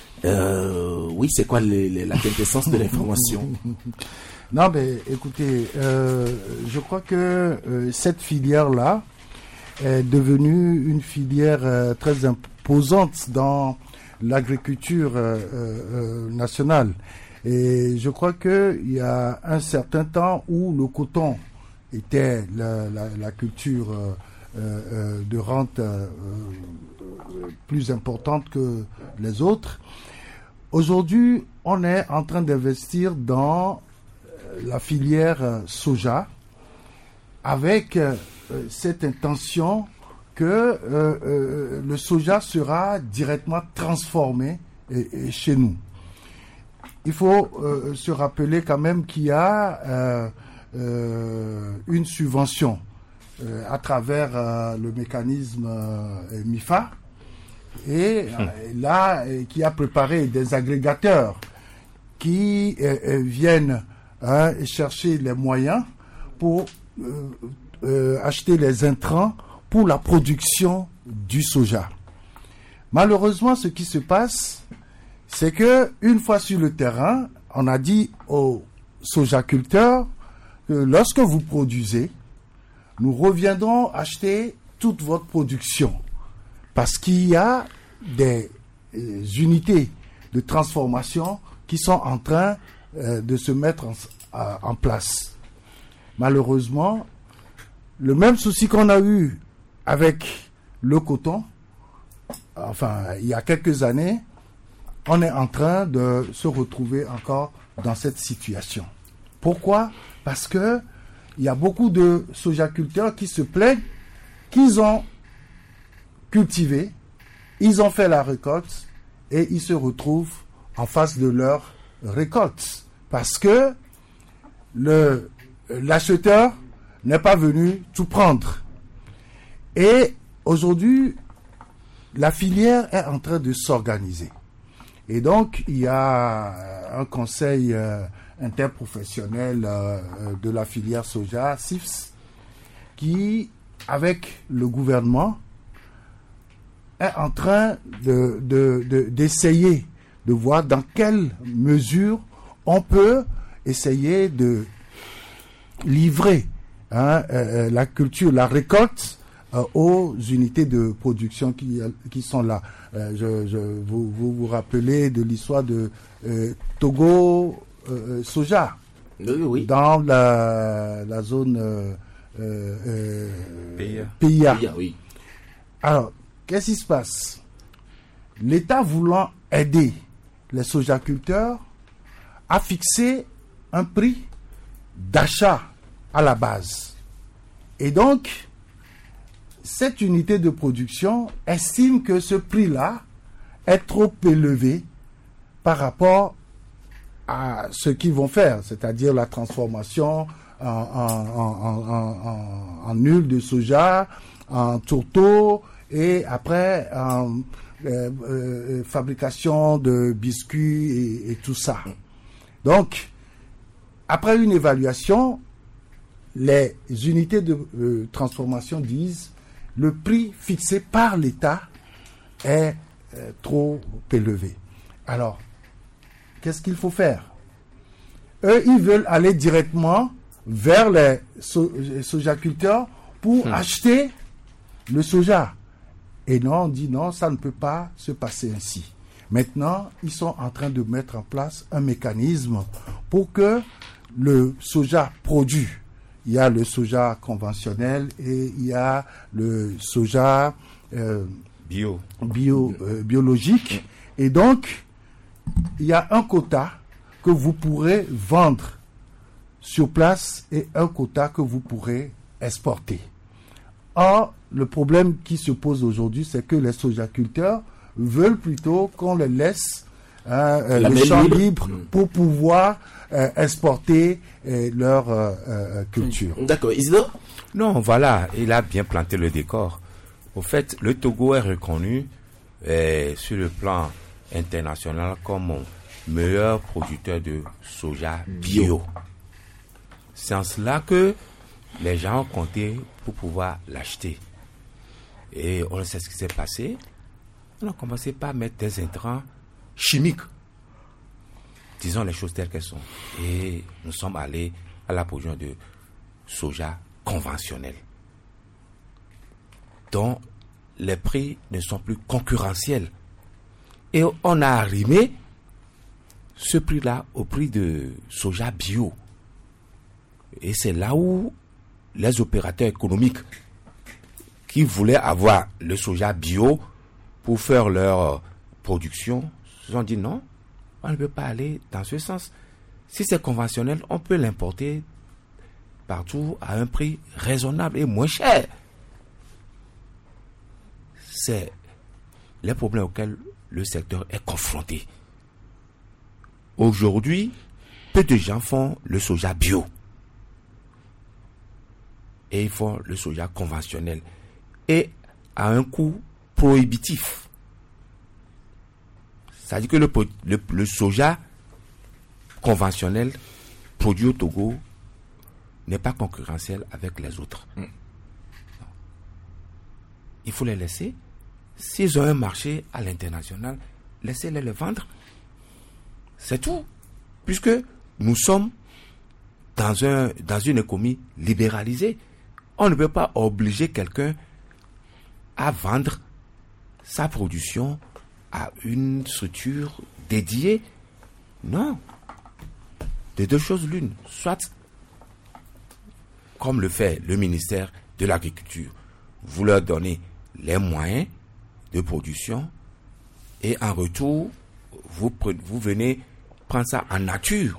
Oui, c'est quoi la quintessence de l'information? Non, mais écoutez, je crois que cette filière-là est devenue une filière très imposante dans l'agriculture nationale. Et je crois qu'il y a un certain temps où le coton était la culture de rente plus importante que les autres. Aujourd'hui, on est en train d'investir dans la filière soja, avec cette intention que le soja sera directement transformé chez nous. Il faut se rappeler quand même qu'il y a une subvention à travers le mécanisme MIFA, et là qui a préparé des agrégateurs qui viennent chercher les moyens pour acheter les intrants pour la production du soja. Malheureusement, ce qui se passe, c'est que une fois sur le terrain, on a dit aux sojaculteurs que lorsque vous produisez, nous reviendrons acheter toute votre production, parce qu'il y a des unités de transformation qui sont en train de se mettre en place. Malheureusement, le même souci qu'on a eu avec le coton, enfin, il y a quelques années, on est en train de se retrouver encore dans cette situation. Pourquoi? Parce que il y a beaucoup de sojaculteurs qui se plaignent qu'ils ont cultivé, ils ont fait la récolte et ils se retrouvent en face de leur récolte, parce que l'acheteur n'est pas venu tout prendre. Et aujourd'hui, la filière est en train de s'organiser. Et donc, il y a un conseil interprofessionnel de la filière soja, CIFS, qui, avec le gouvernement, est en train d'essayer de voir dans quelle mesure on peut essayer de livrer la culture, la récolte aux unités de production qui sont là. Vous rappelez de l'histoire de Togo Soja, Oui. dans la zone PIA. Oui. Alors, qu'est-ce qui se passe? L'État voulant aider les sojaculteurs a fixé un prix d'achat à la base. Et donc, cette unité de production estime que ce prix-là est trop élevé par rapport à ce qu'ils vont faire, c'est-à-dire la transformation en huile de soja, en tourteau, et après en fabrication de biscuits et tout ça. Donc, après une évaluation, les unités de transformation disent le prix fixé par l'État est trop élevé. Alors, qu'est-ce qu'il faut faire? Eux, ils veulent aller directement vers les sojaculteurs pour acheter le soja. Et non, on dit non, ça ne peut pas se passer ainsi. Maintenant, ils sont en train de mettre en place un mécanisme pour que le soja produit. Il y a le soja conventionnel et il y a le soja biologique. Et donc, il y a un quota que vous pourrez vendre sur place et un quota que vous pourrez exporter. Or, le problème qui se pose aujourd'hui, c'est que les sojaculteurs veulent plutôt qu'on les laisse le champ libre pour pouvoir exporter leur culture. D'accord. Isidore? Non, voilà, il a bien planté le décor. Au fait, le Togo est reconnu sur le plan international comme meilleur producteur de soja bio. C'est en cela que les gens ont compté pour pouvoir l'acheter. Et on sait ce qui s'est passé. On a commencé par mettre des intrants chimiques. Disons les choses telles qu'elles sont. Et nous sommes allés à la production de soja conventionnel, dont les prix ne sont plus concurrentiels. Et on a arrimé ce prix-là au prix de soja bio. Et c'est là où les opérateurs économiques qui voulaient avoir le soja bio pour faire leur production se sont dit non, on ne peut pas aller dans ce sens. Si c'est conventionnel, on peut l'importer partout à un prix raisonnable et moins cher. C'est les problèmes auxquels le secteur est confronté. Aujourd'hui, peu de gens font le soja bio. Et ils font le soja conventionnel. Et à un coût prohibitif. C'est-à-dire que le soja conventionnel produit au Togo n'est pas concurrentiel avec les autres. Il faut les laisser. S'ils ont un marché à l'international, laissez-les le vendre. C'est tout. Puisque nous sommes dans une économie libéralisée. On ne peut pas obliger quelqu'un à vendre sa production à une structure dédiée. Non. De deux choses l'une. Soit, comme le fait le ministère de l'Agriculture, vous leur donnez les moyens de production et en retour, vous venez prendre ça en nature.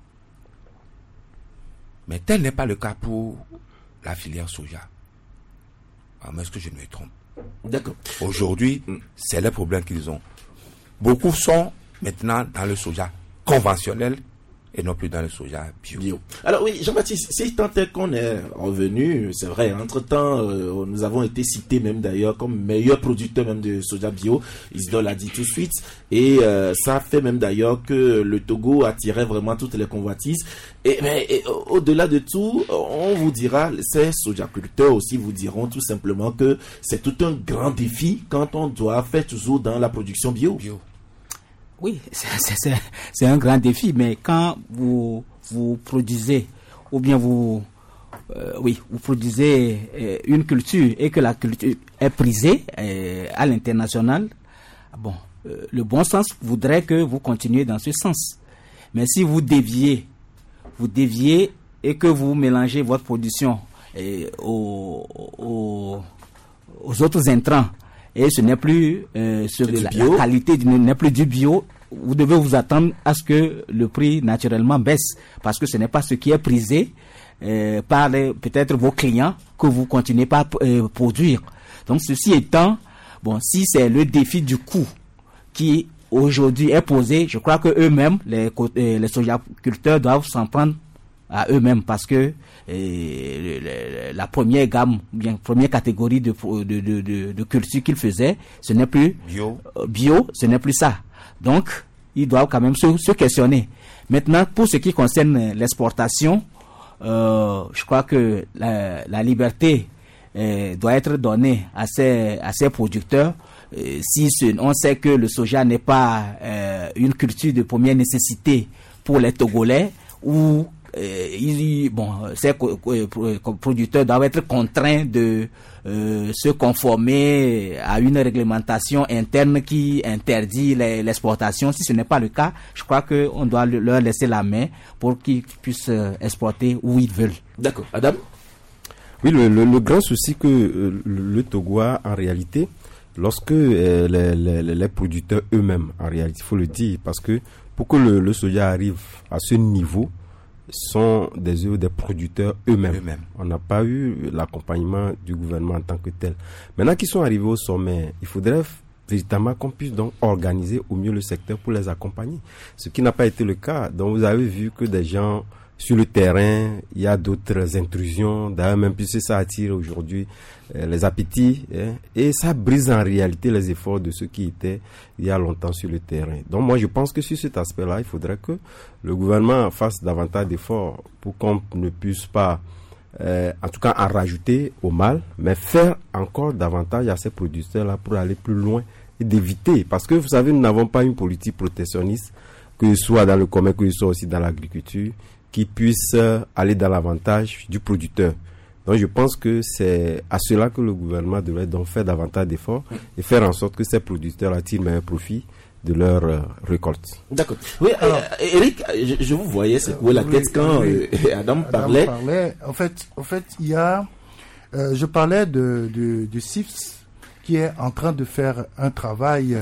Mais tel n'est pas le cas pour la filière soja. Mais est-ce que je me trompe? D'accord. Aujourd'hui, c'est le problème qu'ils ont. Beaucoup sont maintenant dans le soja conventionnel et non plus dans le soja bio. Alors oui, Jean-Baptiste, si tant est qu'on est revenu, c'est vrai, entre-temps, nous avons été cités même d'ailleurs comme meilleur producteur même de soja bio, Isidore l'a dit tout de suite, et ça fait même d'ailleurs que le Togo attirait vraiment toutes les convoitises, mais au-delà de tout, on vous dira, ces sojaculteurs aussi vous diront tout simplement que c'est tout un grand défi quand on doit faire toujours dans la production bio. Oui, c'est un grand défi, mais quand vous produisez, ou bien vous produisez une culture et que la culture est prisée à l'international, bon, le bon sens voudrait que vous continuiez dans ce sens. Mais si vous déviez et que vous mélangez votre production aux autres intrants, et ce n'est plus la qualité n'est plus du bio, vous devez vous attendre à ce que le prix naturellement baisse, parce que ce n'est pas ce qui est prisé par peut-être vos clients que vous continuez pas à produire. Donc ceci étant, bon, si c'est le défi du coût qui aujourd'hui est posé, je crois que eux-mêmes, les sojaculteurs doivent s'en prendre à eux-mêmes, parce que la première gamme, bien première catégorie de culture qu'ils faisaient, ce n'est plus bio, ce n'est plus ça. Donc, ils doivent quand même se questionner. Maintenant, pour ce qui concerne l'exportation, je crois que la liberté doit être donnée à ces producteurs. Si on sait que le soja n'est pas une culture de première nécessité pour les Togolais, ou ces producteurs doivent être contraints de se conformer à une réglementation interne qui interdit l'exportation. Si ce n'est pas le cas, je crois qu'on doit leur laisser la main pour qu'ils puissent exporter où ils veulent. D'accord. Adam? Oui, le grand souci que le Togo a en réalité, lorsque les producteurs eux-mêmes, en réalité, il faut le dire, parce que pour que le soja arrive à ce niveau, sont des producteurs eux-mêmes. On n'a pas eu l'accompagnement du gouvernement en tant que tel. Maintenant qu'ils sont arrivés au sommet, il faudrait véritablement qu'on puisse donc organiser au mieux le secteur pour les accompagner. Ce qui n'a pas été le cas. Donc vous avez vu que des gens sur le terrain, il y a d'autres intrusions, d'ailleurs même puisque ça attire aujourd'hui les appétits, et ça brise en réalité les efforts de ceux qui étaient il y a longtemps sur le terrain. Donc moi je pense que sur cet aspect-là, il faudrait que le gouvernement fasse davantage d'efforts pour qu'on ne puisse pas, en tout cas en rajouter au mal, mais faire encore davantage à ces producteurs-là pour aller plus loin et d'éviter, parce que vous savez, nous n'avons pas une politique protectionniste, que ce soit dans le commerce, que ce soit aussi dans l'agriculture, qui puisse aller dans l'avantage du producteur. Donc je pense que c'est à cela que le gouvernement devrait donc faire davantage d'efforts et faire en sorte que ces producteurs tirent meilleur profit de leur récolte. D'accord. Oui, Eric, je vous voyais secouer la tête quand Adam parlait. En fait, il y a, je parlais du CIFS qui est en train de faire un travail,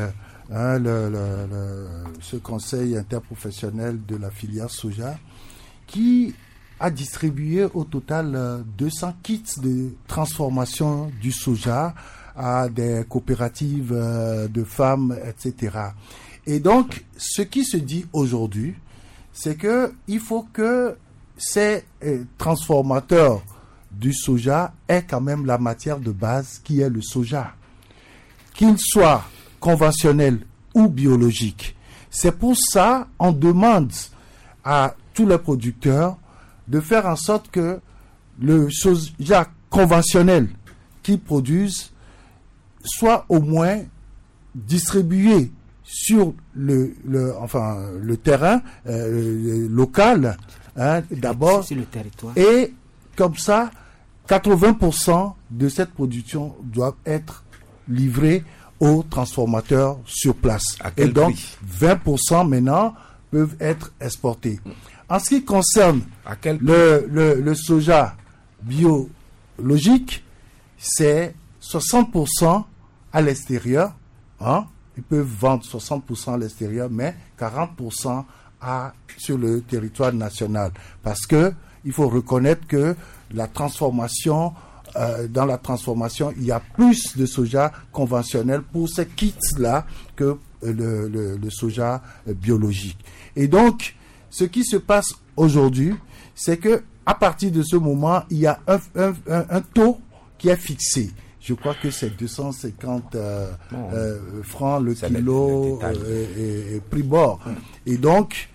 ce conseil interprofessionnel de la filière soja, qui a distribué au total 200 kits de transformation du soja à des coopératives de femmes, etc. Et donc, ce qui se dit aujourd'hui, c'est que il faut que ces transformateurs du soja aient quand même la matière de base qui est le soja, qu'il soit conventionnel ou biologique. C'est pour ça on demande à tous les producteurs de faire en sorte que le soja conventionnel qu'ils produisent soit au moins distribué sur le terrain local, d'abord, sur le territoire. Et comme ça, 80% de cette production doit être livrée aux transformateurs sur place. Et donc, 20% maintenant peuvent être exportés. En ce qui concerne le soja biologique, c'est 60% à l'extérieur. Ils peuvent vendre 60% à l'extérieur, mais 40% sur le territoire national. Parce que il faut reconnaître que la transformation, dans la transformation, il y a plus de soja conventionnel pour ces kits-là que le soja biologique. Et donc, ce qui se passe aujourd'hui, c'est que à partir de ce moment, il y a un taux qui est fixé. Je crois que c'est 250 francs le kilo et prix bord. Et donc,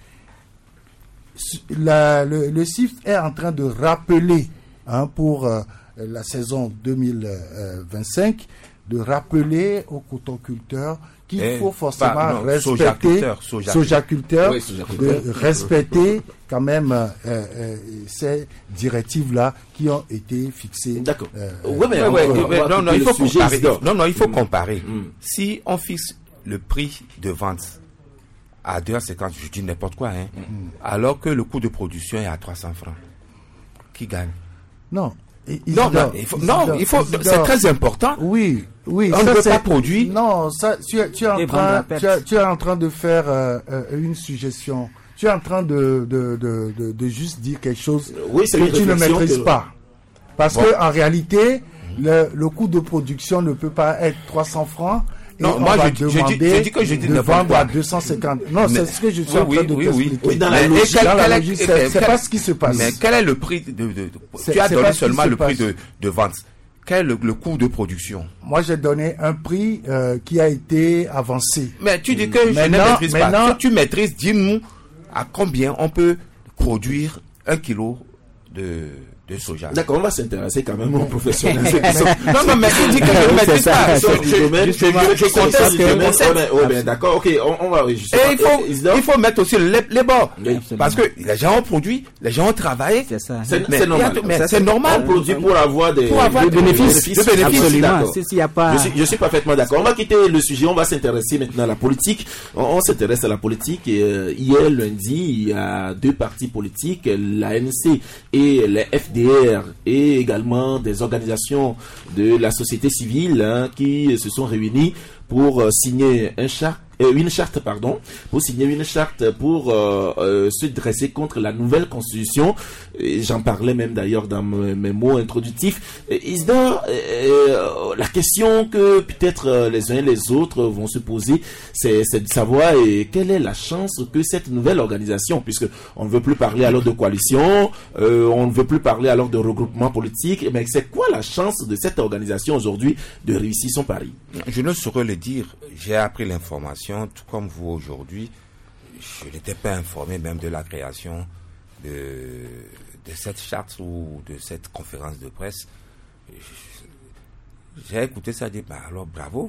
le CIF est en train de rappeler pour la saison 2025, de rappeler aux cotonculteurs qu'il faut forcément respecter sojaculteurs, de respecter quand même ces directives-là qui ont été fixées. D'accord. Il faut comparer. Si on fixe le prix de vente à 2,50, je dis n'importe quoi, alors que le coût de production est à 300 francs, qui gagne? Non. Il faut. C'est très important. Oui. On ne peut pas produire. Non, ça, tu es en train de faire une suggestion. Tu es en train de juste dire quelque chose que tu ne maîtrises pas. Parce que en réalité, le coût de production ne peut pas être 300 francs. Non, moi je dis que je dis de vendre à 250. Non, c'est ce que je suis en train de t'expliquer. Dans la logique, c'est pas ce qui se passe. Mais quel est le prix tu as donné seulement le prix de vente. Quel est le coût de production? Moi, j'ai donné un prix qui a été avancé. Mais tu dis que je ne maîtrise pas. Si tu maîtrises, dis-nous à combien on peut produire 1 kilo de soja. D'accord, on va s'intéresser quand même aux professionnels. Non, mais tu dis que je ne maîtrise pas. Je conteste. D'accord, ok, on va... Il faut mettre aussi les bords. Parce que les gens ont produit, les gens ont travaillé. C'est ça. C'est normal. C'est normal. On produit pour avoir des bénéfices. Absolument. Je suis parfaitement d'accord. On va quitter le sujet, on va s'intéresser maintenant à la politique. On s'intéresse à la politique. Hier, lundi, il y a 2 partis politiques, l'ANC et les FDR, et également des organisations de la société civile qui se sont réunies pour signer une charte pour se dresser contre la nouvelle constitution. J'en parlais même d'ailleurs dans mes mots introductifs. Isidore, la question que peut-être les uns et les autres vont se poser, c'est de savoir quelle est la chance que cette nouvelle organisation, puisque on ne veut plus parler alors de coalition, on ne veut plus parler alors de regroupement politique, mais c'est quoi la chance de cette organisation aujourd'hui de réussir son pari? Je ne saurais le dire. J'ai appris l'information, tout comme vous aujourd'hui. Je n'étais pas informé même de la création de cette charte ou de cette conférence de presse. J'ai écouté ça et dit, alors bravo.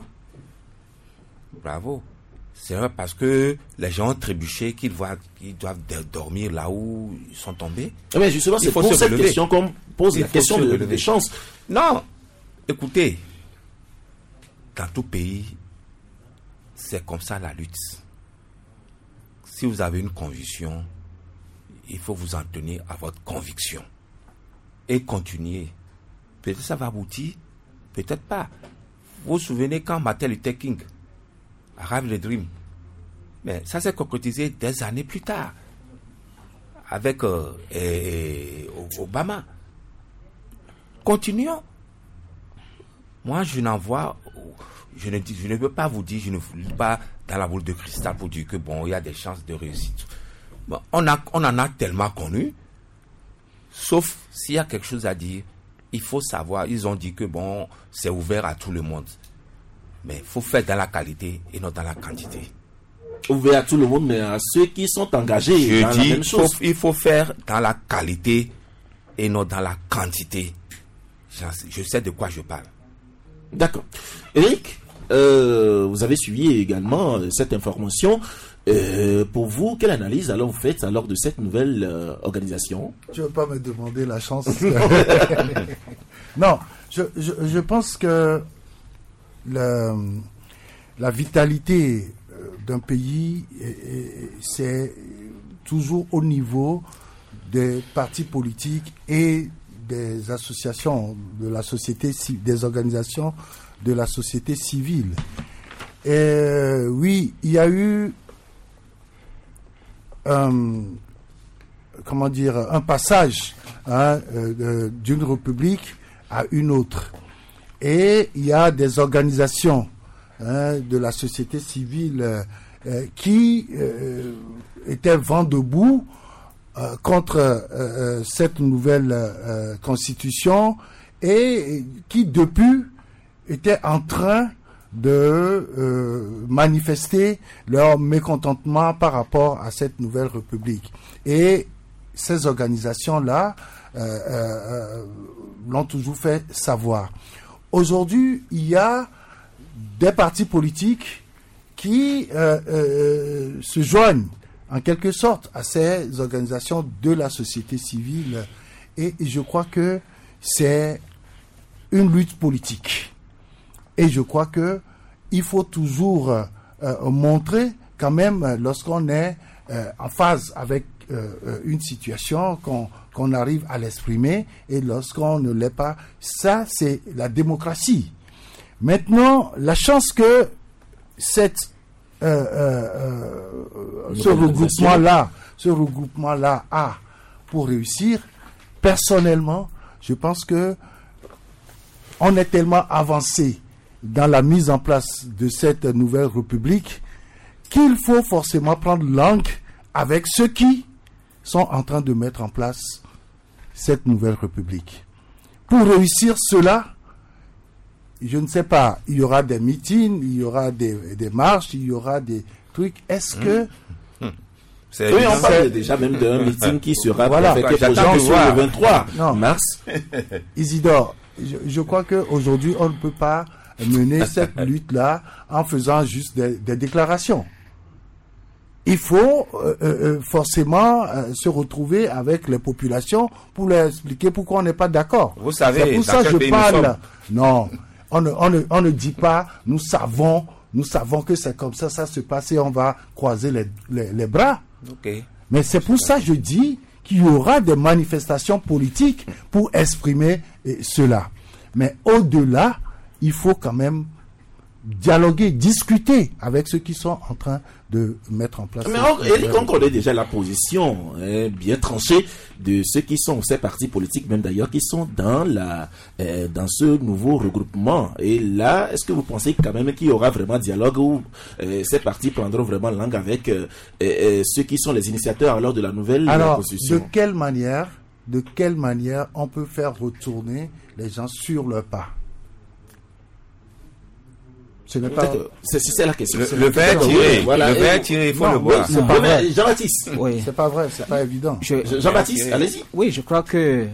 C'est vrai parce que les gens ont trébuché, qu'ils doivent dormir là où ils sont tombés. Mais justement, c'est pour cette question qu'on pose la question des chances. Non, écoutez, dans tout pays, c'est comme ça la lutte. Si vous avez une conviction, il faut vous en tenir à votre conviction. Et continuer. Peut-être ça va aboutir, peut-être pas. Vous vous souvenez quand Martin Luther King Arrive le Dream. Mais ça s'est concrétisé des années plus tard. Avec Obama. Continuons. Moi, je ne peux pas vous dire, je ne lis pas dans la boule de cristal pour dire que bon, il y a des chances de réussite. Bon, on en a tellement connu. Sauf s'il y a quelque chose à dire, il faut savoir. Ils ont dit que bon, c'est ouvert à tout le monde. Mais il faut faire dans la qualité et non dans la quantité. Ouvert à tout le monde, mais à ceux qui sont engagés dans la même chose. Il faut faire dans la qualité et non dans la quantité. Je sais de quoi je parle. D'accord. Eric, vous avez suivi également cette information. Pour vous, quelle analyse alors vous faites alors de cette nouvelle organisation? Tu ne veux pas me demander la chance. Non, je pense que la vitalité d'un pays, c'est toujours au niveau des partis politiques et des associations de la société, des organisations de la société civile. Et oui, il y a eu un passage d'une république à une autre. Et il y a des organisations de la société civile qui était vent debout contre cette nouvelle constitution et qui depuis était en train de manifester leur mécontentement par rapport à cette nouvelle république. Et ces organisations-là l'ont toujours fait savoir. Aujourd'hui, il y a des partis politiques qui se joignent en quelque sorte à ces organisations de la société civile. Et je crois que c'est une lutte politique. Et je crois que il faut toujours montrer quand même, lorsqu'on est en phase avec une situation, qu'on arrive à l'exprimer, et lorsqu'on ne l'est pas, ça c'est la démocratie. Maintenant, la chance que ce regroupement-là a pour réussir, personnellement, je pense que on est tellement avancé dans la mise en place de cette nouvelle république qu'il faut forcément prendre langue avec ceux qui sont en train de mettre en place cette nouvelle république. Pour réussir cela, je ne sais pas, il y aura des meetings, il y aura des marches, il y aura des trucs. Est-ce que... Oui, on parle déjà même d'un meeting qui sera fait aux gens sur le 23 mars. Isidore, je crois qu'aujourd'hui, on ne peut pas mener cette lutte-là en faisant juste des déclarations. Il faut forcément se retrouver avec les populations pour leur expliquer pourquoi on n'est pas d'accord. Vous savez, c'est pour ça que je parle. Non, on ne dit pas, nous savons que c'est comme ça se passe et on va croiser les bras. Okay. Mais c'est pour ça que je dis qu'il y aura des manifestations politiques pour exprimer cela. Mais au-delà, il faut quand même dialoguer, discuter avec ceux qui sont en train de mettre en place. Mais Eric, on connaît déjà la position bien tranchée de ceux qui sont ces partis politiques, même d'ailleurs, qui sont dans ce nouveau regroupement. Et là, est-ce que vous pensez quand même qu'il y aura vraiment dialogue où ces partis prendront vraiment langue avec ceux qui sont les initiateurs alors de la nouvelle constitution? De quelle manière on peut faire retourner les gens sur leur pas? C'est la question. Le verre tiré, voilà. Le verre tiré, il faut le boire. C'est pas vrai. Jean-Baptiste. Oui. C'est pas vrai, c'est pas évident. Jean-Baptiste, allez-y. Oui, je crois que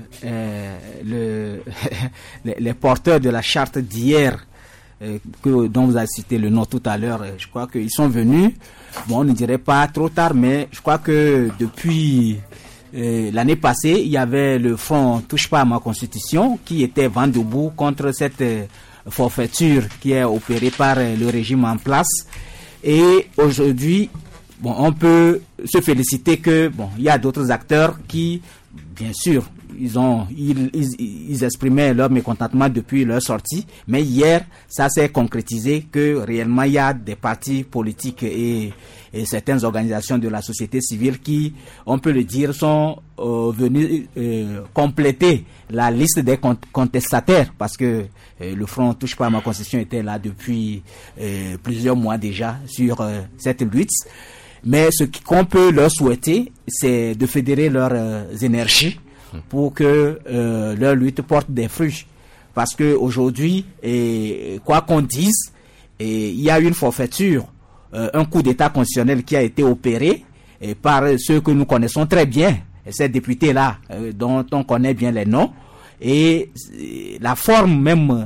les porteurs de la charte d'hier, dont vous avez cité le nom tout à l'heure, je crois qu'ils sont venus, bon, on ne dirait pas trop tard, mais je crois que depuis l'année passée, il y avait le Front Touche pas à ma Constitution qui était vent debout contre cette forfaiture qui est opérée par le régime en place. Et aujourd'hui, bon, on peut se féliciter que il y a d'autres acteurs qui, bien sûr, ils exprimaient leur mécontentement depuis leur sortie, mais hier, ça s'est concrétisé que réellement il y a des partis politiques et certaines organisations de la société civile qui, on peut le dire, sont venus compléter la liste des contestataires, parce que le Front Touche pas à ma Constitution était là depuis plusieurs mois déjà sur cette lutte. Mais ce qu'on peut leur souhaiter, c'est de fédérer leurs énergies pour que leur lutte porte des fruits. Parce que aujourd'hui, quoi qu'on dise, il y a une forfaiture, un coup d'État constitutionnel qui a été opéré par ceux que nous connaissons très bien, ces députés-là dont on connaît bien les noms, et la forme même,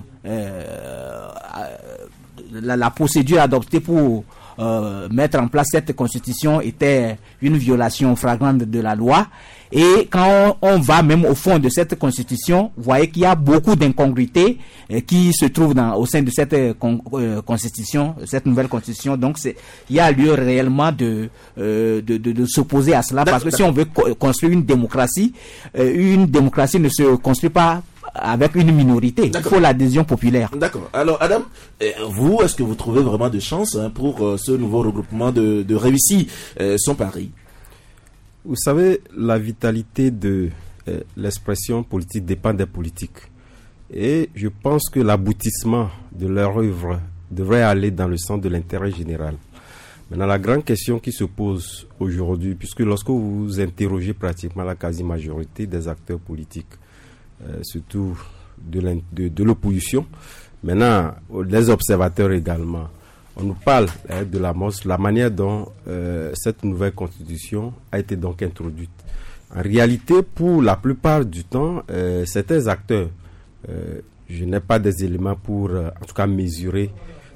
la procédure adoptée pour mettre en place cette constitution était une violation flagrante de la loi. Et quand on va même au fond de cette constitution, vous voyez qu'il y a beaucoup d'incongruités qui se trouvent au sein de cette constitution, cette nouvelle constitution. Donc il y a lieu réellement de s'opposer à cela, parce que si on veut construire une démocratie ne se construit pas avec une minorité. Il faut l'adhésion populaire. D'accord. Alors Adam, vous, est-ce que vous trouvez vraiment de chance pour ce nouveau regroupement de réussir son pari? Vous savez, la vitalité de l'expression politique dépend des politiques. Et je pense que l'aboutissement de leur œuvre devrait aller dans le sens de l'intérêt général. Maintenant, la grande question qui se pose aujourd'hui, puisque lorsque vous interrogez pratiquement la quasi-majorité des acteurs politiques, surtout de l'opposition, maintenant, des observateurs également, on nous parle de la manière dont cette nouvelle constitution a été donc introduite. En réalité, pour la plupart du temps, certains acteurs, je n'ai pas des éléments pour, en tout cas, mesurer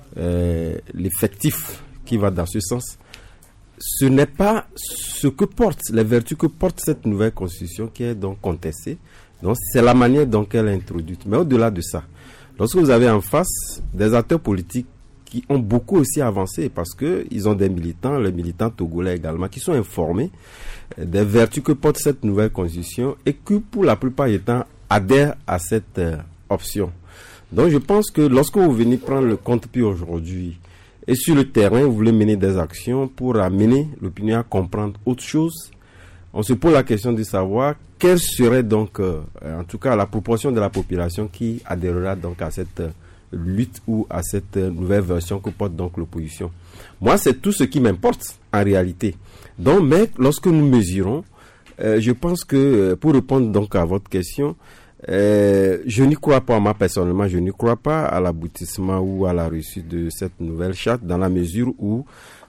l'effectif qui va dans ce sens. Ce n'est pas ce que porte, les vertus que porte cette nouvelle constitution qui est donc contestée. Donc, c'est la manière dont elle est introduite. Mais au-delà de ça, lorsque vous avez en face des acteurs politiques qui ont beaucoup aussi avancé parce qu'ils ont des militants, les militants togolais également, qui sont informés des vertus que porte cette nouvelle constitution et qui, pour la plupart du temps, adhèrent à cette option. Donc, je pense que lorsque vous venez prendre le compte puis aujourd'hui et sur le terrain, vous voulez mener des actions pour amener l'opinion à comprendre autre chose, on se pose la question de savoir quelle serait donc, en tout cas, la proportion de la population qui adhérera donc à cette lutte ou à cette nouvelle version que porte donc l'opposition. Moi, c'est tout ce qui m'importe en réalité. Donc, mais lorsque nous mesurons, je pense que pour répondre donc à votre question, je n'y crois pas, moi personnellement, je n'y crois pas à l'aboutissement ou à la réussite de cette nouvelle charte dans la mesure où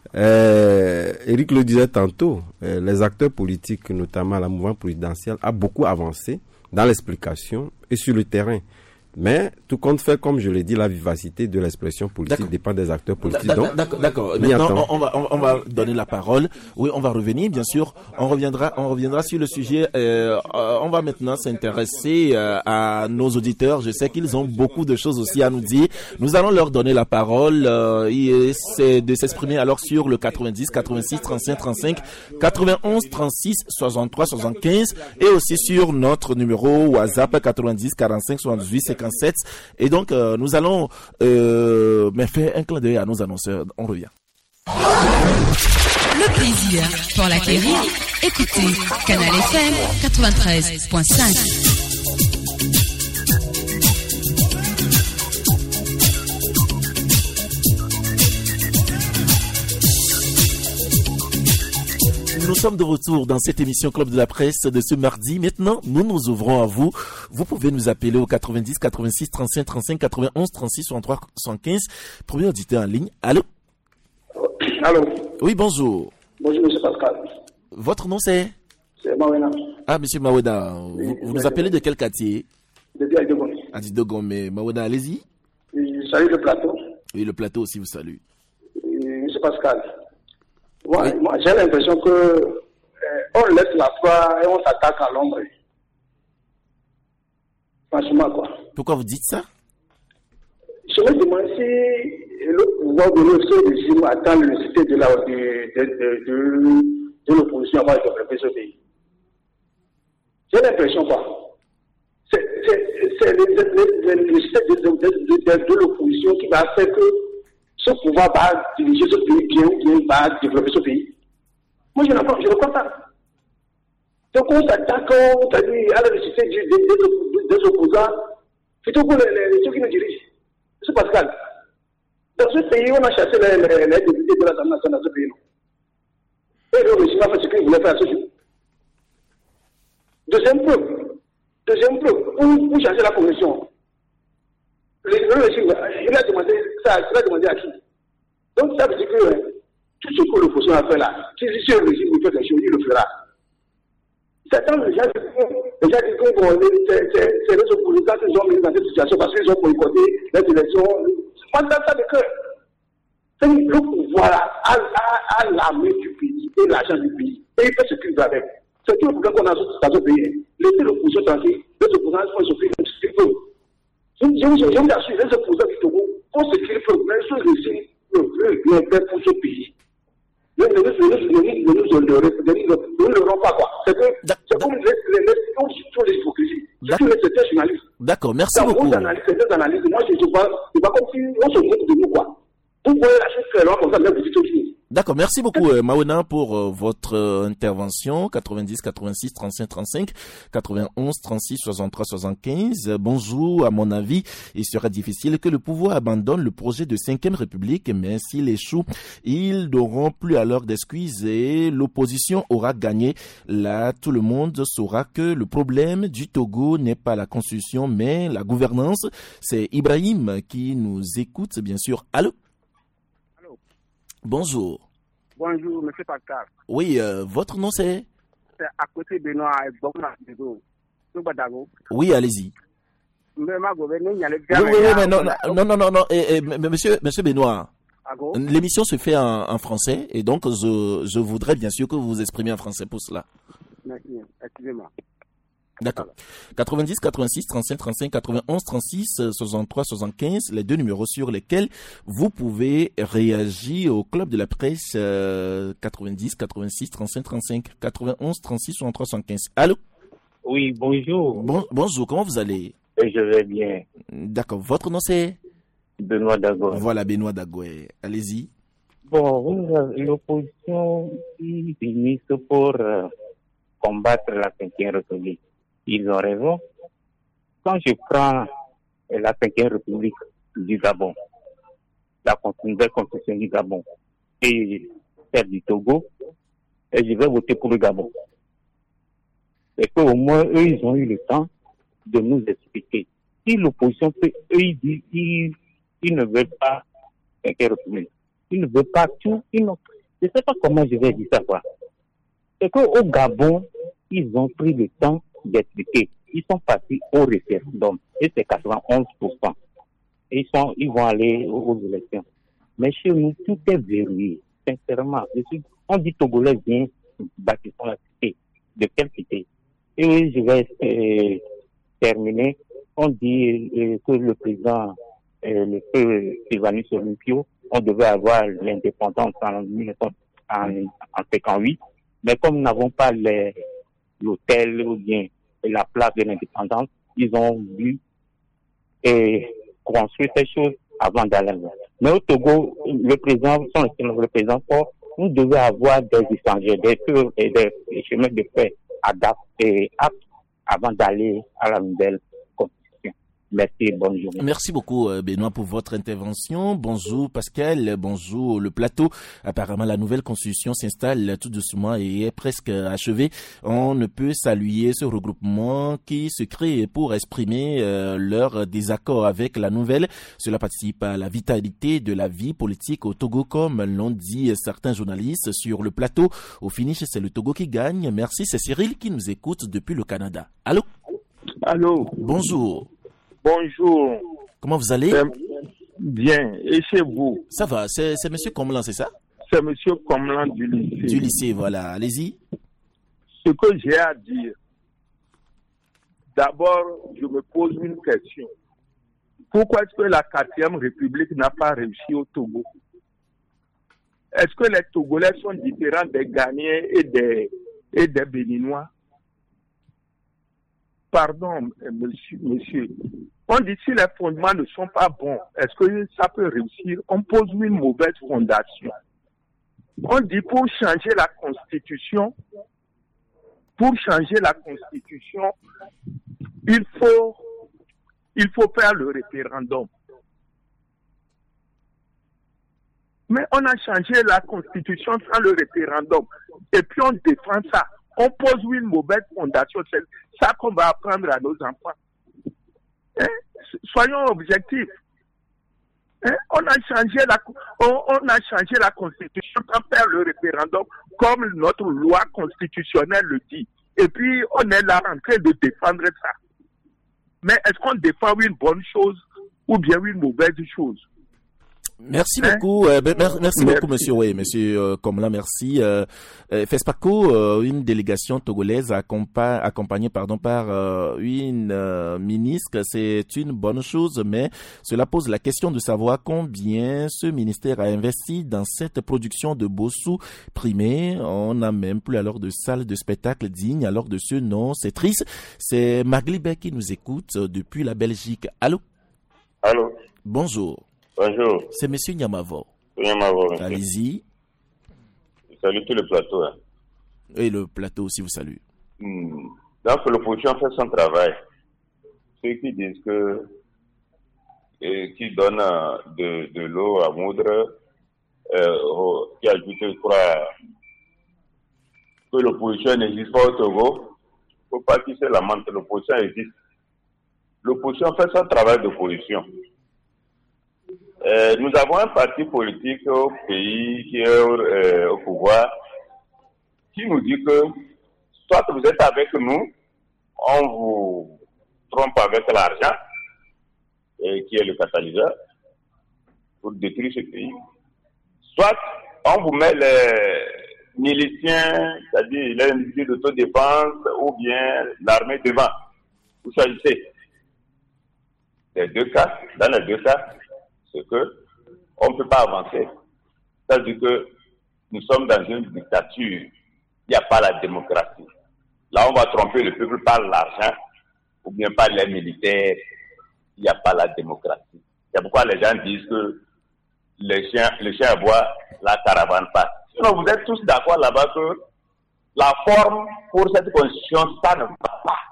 Éric le disait tantôt, les acteurs politiques, notamment la mouvement présidentiel, a beaucoup avancé dans l'explication et sur le terrain. Mais tout compte fait, comme je l'ai dit, la vivacité de l'expression politique dépend des acteurs politiques. D'accord. Maintenant, on va donner la parole. Oui, on va revenir, bien sûr. On reviendra sur le sujet. On va maintenant s'intéresser à nos auditeurs. Je sais qu'ils ont beaucoup de choses aussi à nous dire. Nous allons leur donner la parole. C'est de s'exprimer alors sur le 90, 86, 35, 35, 91, 36, 63, 75 et aussi sur notre numéro WhatsApp 90, 45, 78, 57. Et donc, nous allons faire un clin d'œil à nos annonceurs. On revient. Le plaisir pour l'acquérir. Écoutez Canal FM 93.5. Nous sommes de retour dans cette émission Club de la Presse de ce mardi. Maintenant, nous nous ouvrons à vous. Vous pouvez nous appeler au 90 86 35 35 91 36 63 75. Premier auditeur en ligne. Allô? Allô? Oui, bonjour. Bonjour, monsieur Pascal. Votre nom c'est? C'est Mawena. Ah, monsieur Mawena. Vous nous appelez de quel quartier? Depuis Adidogome. Adidogome. Mawena, allez-y. Je salue le plateau. Oui, le plateau aussi vous salue. Monsieur Pascal. Moi, j'ai l'impression que on laisse la foi et on s'attaque à l'ombre. Franchement, quoi. Pourquoi vous dites ça? Je me demande si le pouvoir de notre régime attend l'unicité de l'opposition avant de développer ce pays. J'ai l'impression, quoi. C'est l'unicité de l'opposition qui va faire que ce pouvoir va diriger ce pays bien ou bien va développer ce pays. Moi, je ne crois pas. Donc, on s'attaque à la nécessité des opposants, plutôt que ceux qui nous dirigent. C'est Pascal. Dans ce pays, on a chassé les députés de l'Assemblée nationale dans ce pays. Et le régime a fait ce qu'il voulait faire à ce jour. Deuxième preuve, pour changer la commission. Le régime, il a demandé à qui? Donc ça veut dire que tout ce que l'opposition a fait là, si le régime fait quelque chose, il le fera. Certains déjà disent que bon, c'est les opposants qui ont mis dans cette situation parce qu'ils ont boycotté les élections. Moi, ça de cœur. Le pouvoir a l'armée du pays et l'argent du pays. Et il fait ce qu'il veut avec. C'est tout le problème qu'on a dans ce pays. Laissez l'opposition tranquille, les opposants font ce qu'ils veulent. Je vous assure, les opposants du Togo font ce qu'ils peuvent, mais ce régime ne veut bien pour ce pays. Ne le rend pas, quoi. C'est comme les hypocrisies. C'est un journaliste. D'accord, merci beaucoup. Moi, je ne sais pas comme si on se moque de nous, quoi. Vous voyez la chose très loin comme ça, mais vous dites aussi. D'accord, merci beaucoup Maona pour votre intervention. 90 86 35 35 91 36 63 75. Bonjour, à mon avis, il sera difficile que le pouvoir abandonne le projet de 5e République, mais s'il échoue, ils n'auront plus alors d'excuses et l'opposition aura gagné. Là, tout le monde saura que le problème du Togo n'est pas la constitution, mais la gouvernance. C'est Ibrahim qui nous écoute, bien sûr. Allô? Bonjour. Bonjour, M. Pascal. Oui, votre nom c'est? C'est à côté de Benoît. Oui, allez-y. Oui, mais non, monsieur Benoît, l'émission se fait en français et donc je voudrais bien sûr que vous vous exprimiez en français pour cela. Merci, excusez-moi. D'accord. 90 86 35 35 91 36 63 75, les deux numéros sur lesquels vous pouvez réagir au club de la presse 90 86 35 35 91 36 63 75. Allô? Oui, bonjour. Bonjour, comment vous allez? Je vais bien. D'accord, votre nom c'est? Benoît Dagoé. Voilà, Benoît Dagoé. Allez-y. Bon, l'opposition qui finissent pour combattre la 5e République. Ils ont raison. Quand je prends la 5e République du Gabon, la nouvelle constitution du Gabon et celle du Togo, et je vais voter pour le Gabon. C'est qu'au moins, eux, ils ont eu le temps de nous expliquer. Si l'opposition peut, eux, ils ne veulent pas 5e République. Ils ne veulent pas tout. Je ne sais pas comment je vais dire ça, quoi. C'est qu'au Gabon, ils ont pris le temps d'expliquer. Ils sont partis au référendum et c'est 91%. Et ils vont aller aux élections. Mais chez nous, tout est verrouillé. Sincèrement, on dit Togolais vient bâtissons la cité. De quelle cité? Et oui, je vais terminer. On dit que le président, le feu Sylvanus Olympio, on devait avoir l'indépendance en 1958. Mais comme nous n'avons pas l'hôtel ou bien la place de l'indépendance, ils ont voulu construire ces choses avant d'aller. Mais au Togo, le président fort, nous devons avoir des échangeurs, des feux et des chemins de fer adaptés avant d'aller à la nouvelle constitution. Merci, bonne journée. Merci beaucoup Benoît pour votre intervention. Bonjour Pascal, bonjour le plateau. Apparemment la nouvelle constitution s'installe tout doucement et est presque achevée. On ne peut saluer ce regroupement qui se crée pour exprimer leur désaccord avec la nouvelle. Cela participe à la vitalité de la vie politique au Togo, comme l'ont dit certains journalistes sur le plateau. Au finish, c'est le Togo qui gagne. Merci, c'est Cyril qui nous écoute depuis le Canada. Allô? Allô? Bonjour. Bonjour. Comment vous allez? Bien. Et chez vous? Ça va. C'est monsieur Comlan, c'est ça? C'est monsieur Comlan du lycée. Du lycée, voilà. Allez-y. Ce que j'ai à dire, d'abord, je me pose une question. Pourquoi est-ce que la 4e République n'a pas réussi au Togo? Est-ce que les Togolais sont différents des Ghanéens et des Béninois? Pardon, monsieur. On dit si les fondements ne sont pas bons, est-ce que ça peut réussir? On pose une mauvaise fondation. On dit pour changer la Constitution, il faut faire le référendum. Mais on a changé la Constitution sans le référendum. Et puis on défend ça. On pose une mauvaise fondation. C'est ça qu'on va apprendre à nos enfants. Soyons objectifs. On a changé la Constitution sans faire le référendum comme notre loi constitutionnelle le dit. Et puis on est là en train de défendre ça. Mais est-ce qu'on défend une bonne chose ou bien une mauvaise chose? Merci beaucoup, merci beaucoup, monsieur. Oui, monsieur Comlan, merci. FESPACO, une délégation togolaise accompagnée par une ministre, c'est une bonne chose, mais cela pose la question de savoir combien ce ministère a investi dans cette production de Bossou primé. On n'a même plus alors de salle de spectacle digne alors de ce nom. C'est triste. C'est Maglibé qui nous écoute depuis la Belgique. Allô? Allô? Bonjour. Bonjour. C'est monsieur Nyamavo. Nyamavo, monsieur. Allez-y. salue tout le plateau. Hein. Et le plateau aussi vous salue. Donc l'opposition fait son travail. Ceux qui disent que qui donnent de l'eau à moudre, qui ajoutent, je crois, que l'opposition n'existe pas au Togo, il ne faut pas qu'ils se lamentent, l'opposition existe. L'opposition fait son travail d'opposition. Nous avons un parti politique au pays qui est au pouvoir qui nous dit que soit vous êtes avec nous, on vous trompe avec l'argent, qui est le catalyseur, pour détruire ce pays. Soit on vous met les miliciens, c'est-à-dire les miliciens d'autodéfense, ou bien l'armée devant. Vous choisissez. Dans les deux cas, c'est que on ne peut pas avancer. C'est-à-dire que nous sommes dans une dictature. Il n'y a pas la démocratie. Là, on va tromper le peuple par l'argent, ou bien par les militaires. Il n'y a pas la démocratie. C'est pourquoi les gens disent que le chien aboie, la caravane passe. Sinon, vous êtes tous d'accord là-bas que la forme pour cette constitution, ça ne va pas.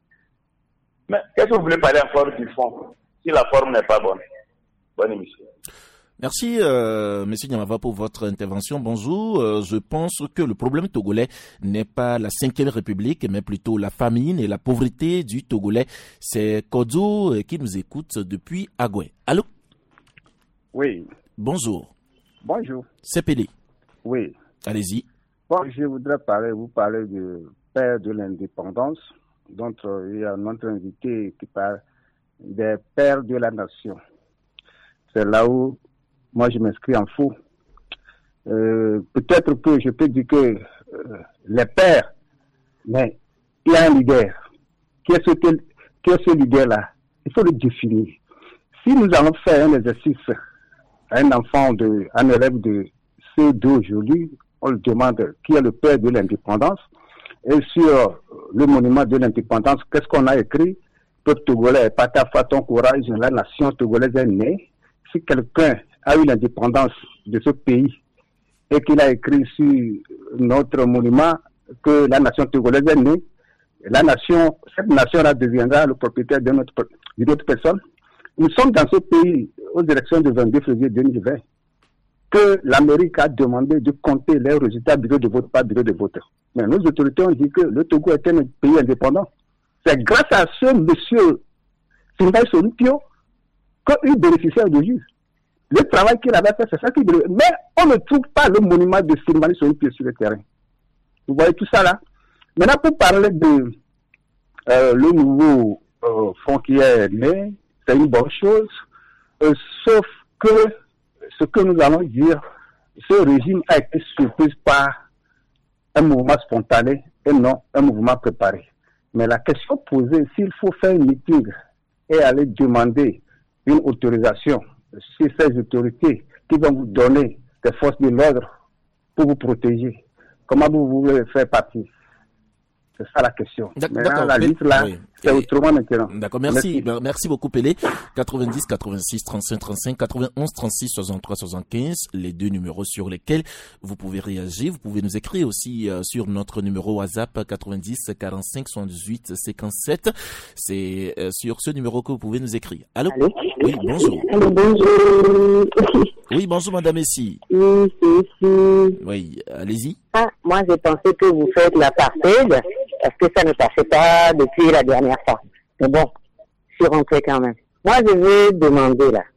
Mais qu'est-ce que vous voulez parler encore du fond, si la forme n'est pas bonne? Bonne émission. Merci, Monsieur Nyamava, pour votre intervention. Bonjour. Je pense que le problème togolais n'est pas la 5e République, mais plutôt la famine et la pauvreté du Togolais. C'est Kodzo qui nous écoute depuis Agoué. Allô? Oui. Bonjour. Bonjour. C'est Pelé. Oui. Allez-y. Bon, je voudrais vous parler du père de l'indépendance, dont il y a notre invité qui parle des pères de la nation. C'est là où moi je m'inscris en faux. Peut-être que je peux dire que les pères, mais il y a un leader. Qui est ce leader-là? Il faut le définir. Si nous allons faire un exercice à un enfant, un élève de C2 aujourd'hui, on le demande qui est le père de l'indépendance. Et sur le monument de l'indépendance, qu'est-ce qu'on a écrit? Peuple togolais, patafa ton courage, la nation togolaise est née. Si quelqu'un a eu l'indépendance de ce pays et qu'il a écrit sur notre monument que la nation togolaise est née, cette nation-là deviendra le propriétaire d'une autre personne. Nous sommes dans ce pays aux élections du 22 février 2020 que l'Amérique a demandé de compter les résultats bureau de vote par bureau de vote. Mais nos autorités ont dit que le Togo était un pays indépendant. C'est grâce à ce monsieur Sindai Solupio qu'il bénéficiait aujourd'hui. Le travail qu'il avait fait, c'est ça qu'il bénéficiait. Mais on ne trouve pas le monument de Sindai Solupio sur le terrain. Vous voyez tout ça là? Maintenant, pour parler de le nouveau fonds qui est né, c'est une bonne chose. Sauf que ce que nous allons dire, ce régime a été surpris par un mouvement spontané et non un mouvement préparé. Mais la question posée, s'il faut faire un meeting et aller demander une autorisation sur ces autorités qui vont vous donner des forces de l'ordre pour vous protéger, comment vous voulez faire partie? C'est ça la question. Maintenant, la liste là, oui. C'est autrement maintenant. D'accord, merci beaucoup Pelé. 90 86 35 35 91 36 63 75, les deux numéros sur lesquels vous pouvez réagir. Vous pouvez nous écrire aussi sur notre numéro WhatsApp 90 45 78 57. C'est sur ce numéro que vous pouvez nous écrire. Allô? Oui, bonjour. Allô, bonjour. Oui, bonjour Madame Messi. Oui, c'est. Oui, allez-y. Moi j'ai pensé que vous faites l'apartheid. Est-ce que ça ne passait pas depuis la dernière fois? Mais bon, je suis rentré quand même. Moi, je veux demander là.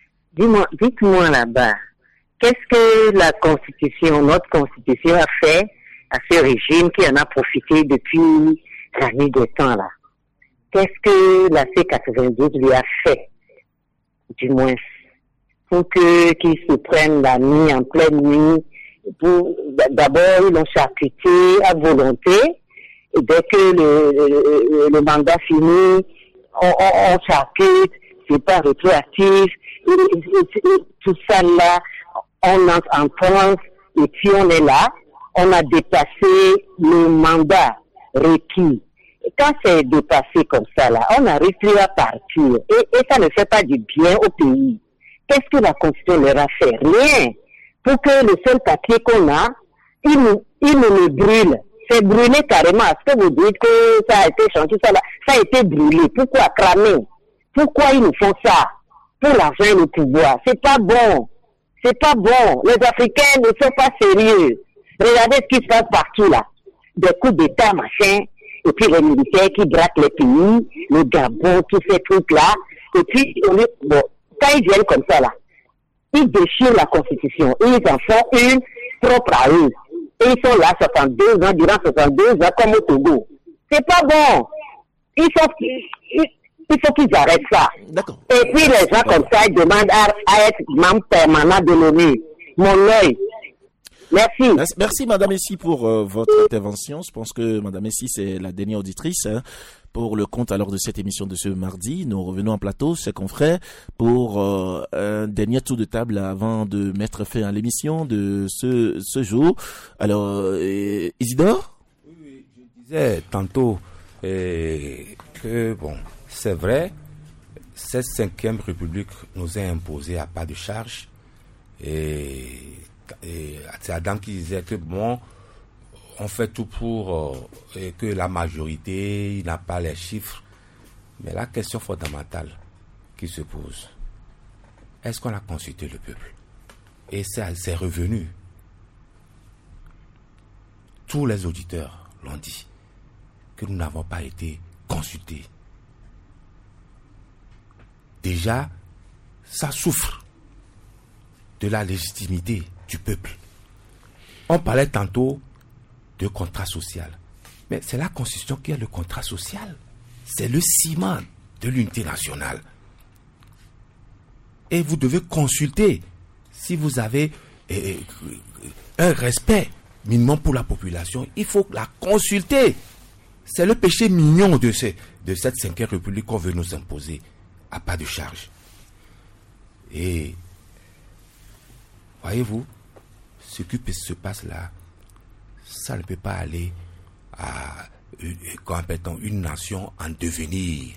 Dites-moi là-bas, qu'est-ce que la Constitution, notre Constitution a fait à ce régime qui en a profité depuis la nuit des temps là? Qu'est-ce que la C92 lui a fait, du moins, pour qu'il se prenne la nuit en pleine nuit? D'abord, ils l'ont charcuté à volonté. Et dès que le mandat finit, on charcute, c'est pas rétroactif, tout ça là, on entre en transe, et puis on est là, on a dépassé le mandat requis. Et quand c'est dépassé comme ça là, on n'arrive plus à partir, et ça ne fait pas du bien au pays. Qu'est-ce que la Constitution leur a fait? Rien. Pour que le seul papier qu'on a, il nous brûle. C'est brûlé carrément. Est-ce que vous dites que ça a été changé, ça a été brûlé? Pourquoi cramer? Pourquoi ils nous font ça? Pour l'argent et le pouvoir. C'est pas bon. C'est pas bon. Les Africains ne sont pas sérieux. Regardez ce qui se passe partout là. Des coups d'État, machin. Et puis les militaires qui braquent les pays, le Gabon, tous ces trucs-là. Et puis, bon, quand ils viennent comme ça là, ils déchirent la Constitution. Ils en font une propre à eux. Et ils sont là 62 ans, durant 62 ans, comme au Togo. C'est pas bon. Il faut qu'ils arrêtent ça. D'accord. Et puis les gens comme ça, ils demandent à être membre permanent de l'ONU. Mon œil. Merci. Merci Madame Essi pour votre intervention. Je pense que Madame Essi c'est la dernière auditrice pour le compte alors de cette émission de ce mardi. Nous revenons en plateau, chers confrères, pour un dernier tour de table avant de mettre fin à l'émission de ce jour. Alors, Isidore? Oui, je disais tantôt que bon, c'est vrai, cette 5e République nous a imposé à pas de charge et c'est Adam qui disait que bon, on fait tout pour que la majorité n'a pas les chiffres. Mais la question fondamentale qui se pose, est-ce qu'on a consulté le peuple? Et c'est revenu. Tous les auditeurs l'ont dit, que nous n'avons pas été consultés. Déjà, ça souffre de la légitimité du peuple. On parlait tantôt de contrat social. Mais c'est la Constitution qui est le contrat social. C'est le ciment de l'unité nationale. Et vous devez consulter si vous avez un respect minimum pour la population. Il faut la consulter. C'est le péché mignon de cette 5e République qu'on veut nous imposer à pas de charge. Et voyez-vous, ce qui se passe là, ça ne peut pas aller à une nation en devenir.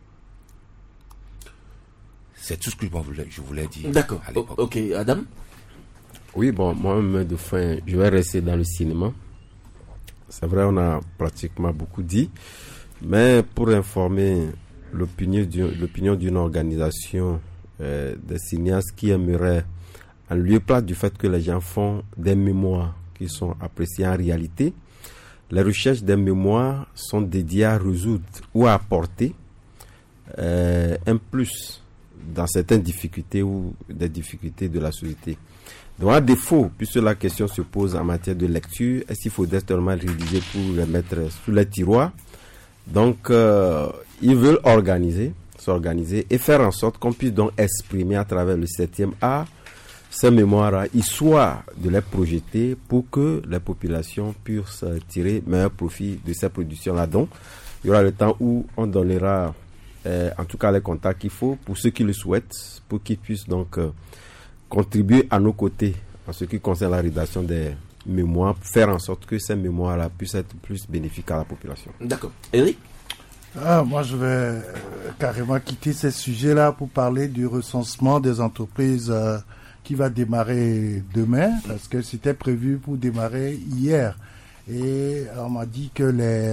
C'est tout ce que je voulais dire. D'accord. Ok, Adam? Oui, bon, moi-même, de fin, je vais rester dans le cinéma. C'est vrai, on a pratiquement beaucoup dit, mais pour informer l'opinion d'une organisation des cinéastes qui aimerait, en lieu place du fait que les gens font des mémoires qui sont appréciés en réalité, les recherches des mémoires sont dédiées à résoudre ou à apporter un plus dans certaines difficultés ou des difficultés de la société. Donc à défaut, puisque la question se pose en matière de lecture, est-ce qu'il faut directement rédiger pour les mettre sous les tiroirs? Donc ils veulent s'organiser et faire en sorte qu'on puisse donc exprimer à travers le 7e art ces mémoires, histoire de les projeter pour que les populations puissent tirer meilleur profit de ces productions-là. Donc, il y aura le temps où on donnera, en tout cas, les contacts qu'il faut pour ceux qui le souhaitent, pour qu'ils puissent donc contribuer à nos côtés en ce qui concerne la rédaction des mémoires, pour faire en sorte que ces mémoires-là puissent être plus bénéfiques à la population. D'accord. Eric? Moi, je vais carrément quitter ce sujet-là pour parler du recensement des entreprises qui va démarrer demain, parce que c'était prévu pour démarrer hier. Et on m'a dit que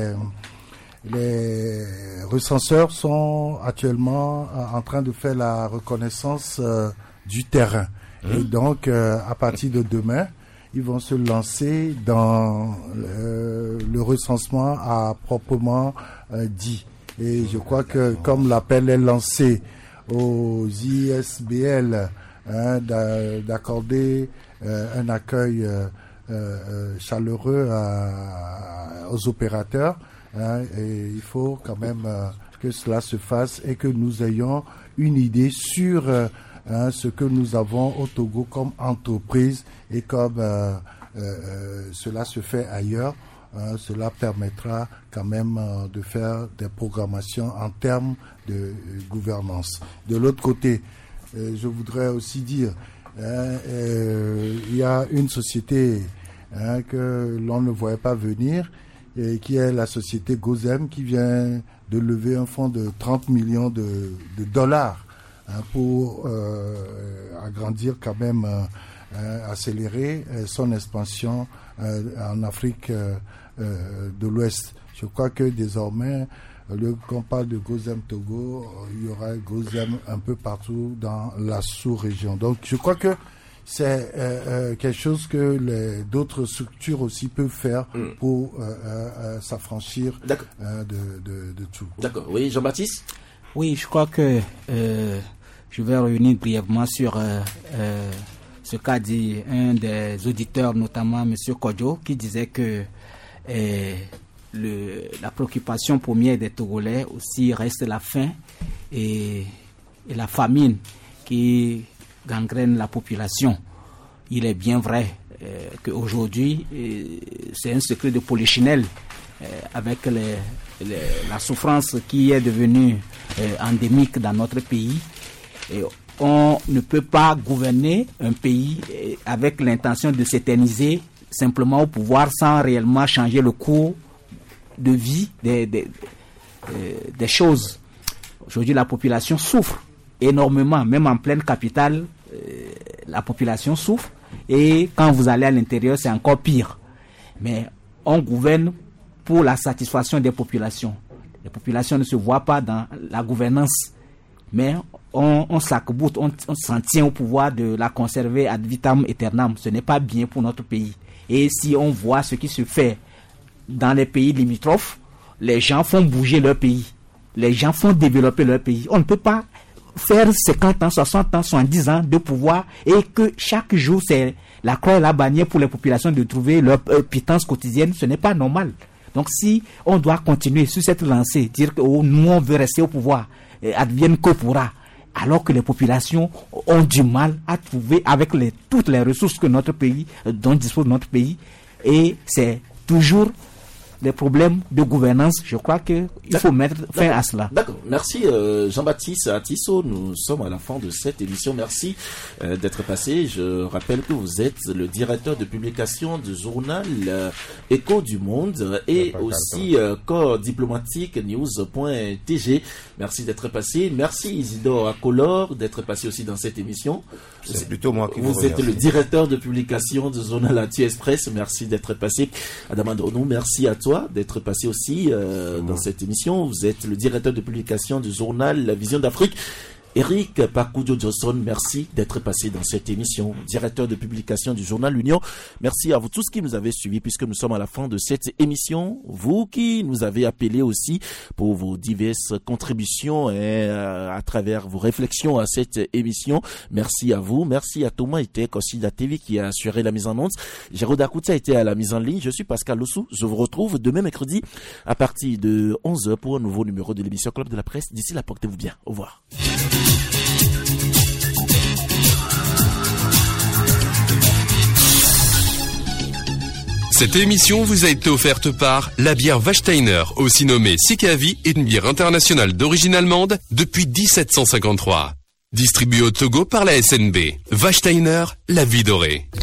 les recenseurs sont actuellement en train de faire la reconnaissance du terrain. Et donc, à partir de demain, ils vont se lancer dans le recensement à proprement dit. Et je crois que comme l'appel est lancé aux ISBL, d'accorder un accueil chaleureux aux opérateurs, et il faut quand même que cela se fasse et que nous ayons une idée sur ce que nous avons au Togo comme entreprise et comme cela se fait ailleurs. Cela permettra quand même de faire des programmations en termes de gouvernance. De l'autre côté, je voudrais aussi dire, il y a une société que l'on ne voyait pas venir, et qui est la société Gozem, qui vient de lever un fonds de 30 millions de dollars pour agrandir quand même accélérer son expansion en Afrique de l'Ouest. Je crois que désormais, au lieu qu'on parle de Gozem Togo, il y aura Gozem un peu partout dans la sous-région. Donc je crois que c'est quelque chose que d'autres structures aussi peuvent faire pour s'affranchir de tout. D'accord. Oui, Jean-Baptiste? Oui, je crois que je vais revenir brièvement sur ce qu'a dit un des auditeurs, notamment M. Kodjo, qui disait que la préoccupation première des Togolais aussi reste la faim et la famine qui gangrène la population. Il est bien vrai qu'aujourd'hui, c'est un secret de polichinelle avec la souffrance qui est devenue endémique dans notre pays. Et on ne peut pas gouverner un pays avec l'intention de s'éterniser simplement au pouvoir sans réellement changer le cours de vie des choses. Aujourd'hui, la population souffre énormément, même en pleine capitale, la population souffre, et quand vous allez à l'intérieur, c'est encore pire. Mais on gouverne pour la satisfaction des populations. Les populations ne se voient pas dans la gouvernance, mais on s'arc-boute, on s'en tient au pouvoir de la conserver ad vitam aeternam. Ce n'est pas bien pour notre pays. Et si on voit ce qui se fait dans les pays limitrophes, les gens font bouger leur pays. Les gens font développer leur pays. On ne peut pas faire 50 ans, 60 ans, 70 ans de pouvoir et que chaque jour c'est la croix et la bannière pour les populations de trouver leur pitance quotidienne. Ce n'est pas normal. Donc si on doit continuer sur cette lancée, dire que nous on veut rester au pouvoir, advienne que pourra, alors que les populations ont du mal à trouver avec toutes les ressources que notre pays, dont dispose notre pays, et c'est toujours des problèmes de gouvernance. Je crois qu'il faut mettre fin à cela. D'accord. Merci Jean-Baptiste Atisso. Nous sommes à la fin de cette émission. Merci d'être passé. Je rappelle que vous êtes le directeur de publication du journal Écho du Monde et aussi corps diplomatique news.tg. Merci d'être passé. Merci Isidore Akolor d'être passé aussi dans cette émission. C'est plutôt moi qui vous êtes le directeur de publication du journal Atu Express. Merci d'être passé. Adam Andronou, merci à toi d'être passé aussi dans cette émission. Vous êtes le directeur de publication du journal La Vision d'Afrique. Eric Pakudio Johnson, merci d'être passé dans cette émission. Directeur de publication du journal L'Union. Merci à vous tous qui nous avez suivis puisque nous sommes à la fin de cette émission. Vous qui nous avez appelés aussi pour vos diverses contributions et à travers vos réflexions à cette émission. Merci à vous. Merci à Thomas Itek aussi de la TV qui a assuré la mise en onde. Jérôme Akoutia était à la mise en ligne. Je suis Pascal Lossou. Je vous retrouve demain mercredi à partir de 11h pour un nouveau numéro de l'émission Club de la Presse. D'ici là, portez-vous bien. Au revoir. Cette émission vous a été offerte par la bière Wachsteiner, aussi nommée Sikavi, une bière internationale d'origine allemande depuis 1753. Distribuée au Togo par la SNB. Wachsteiner, la vie dorée.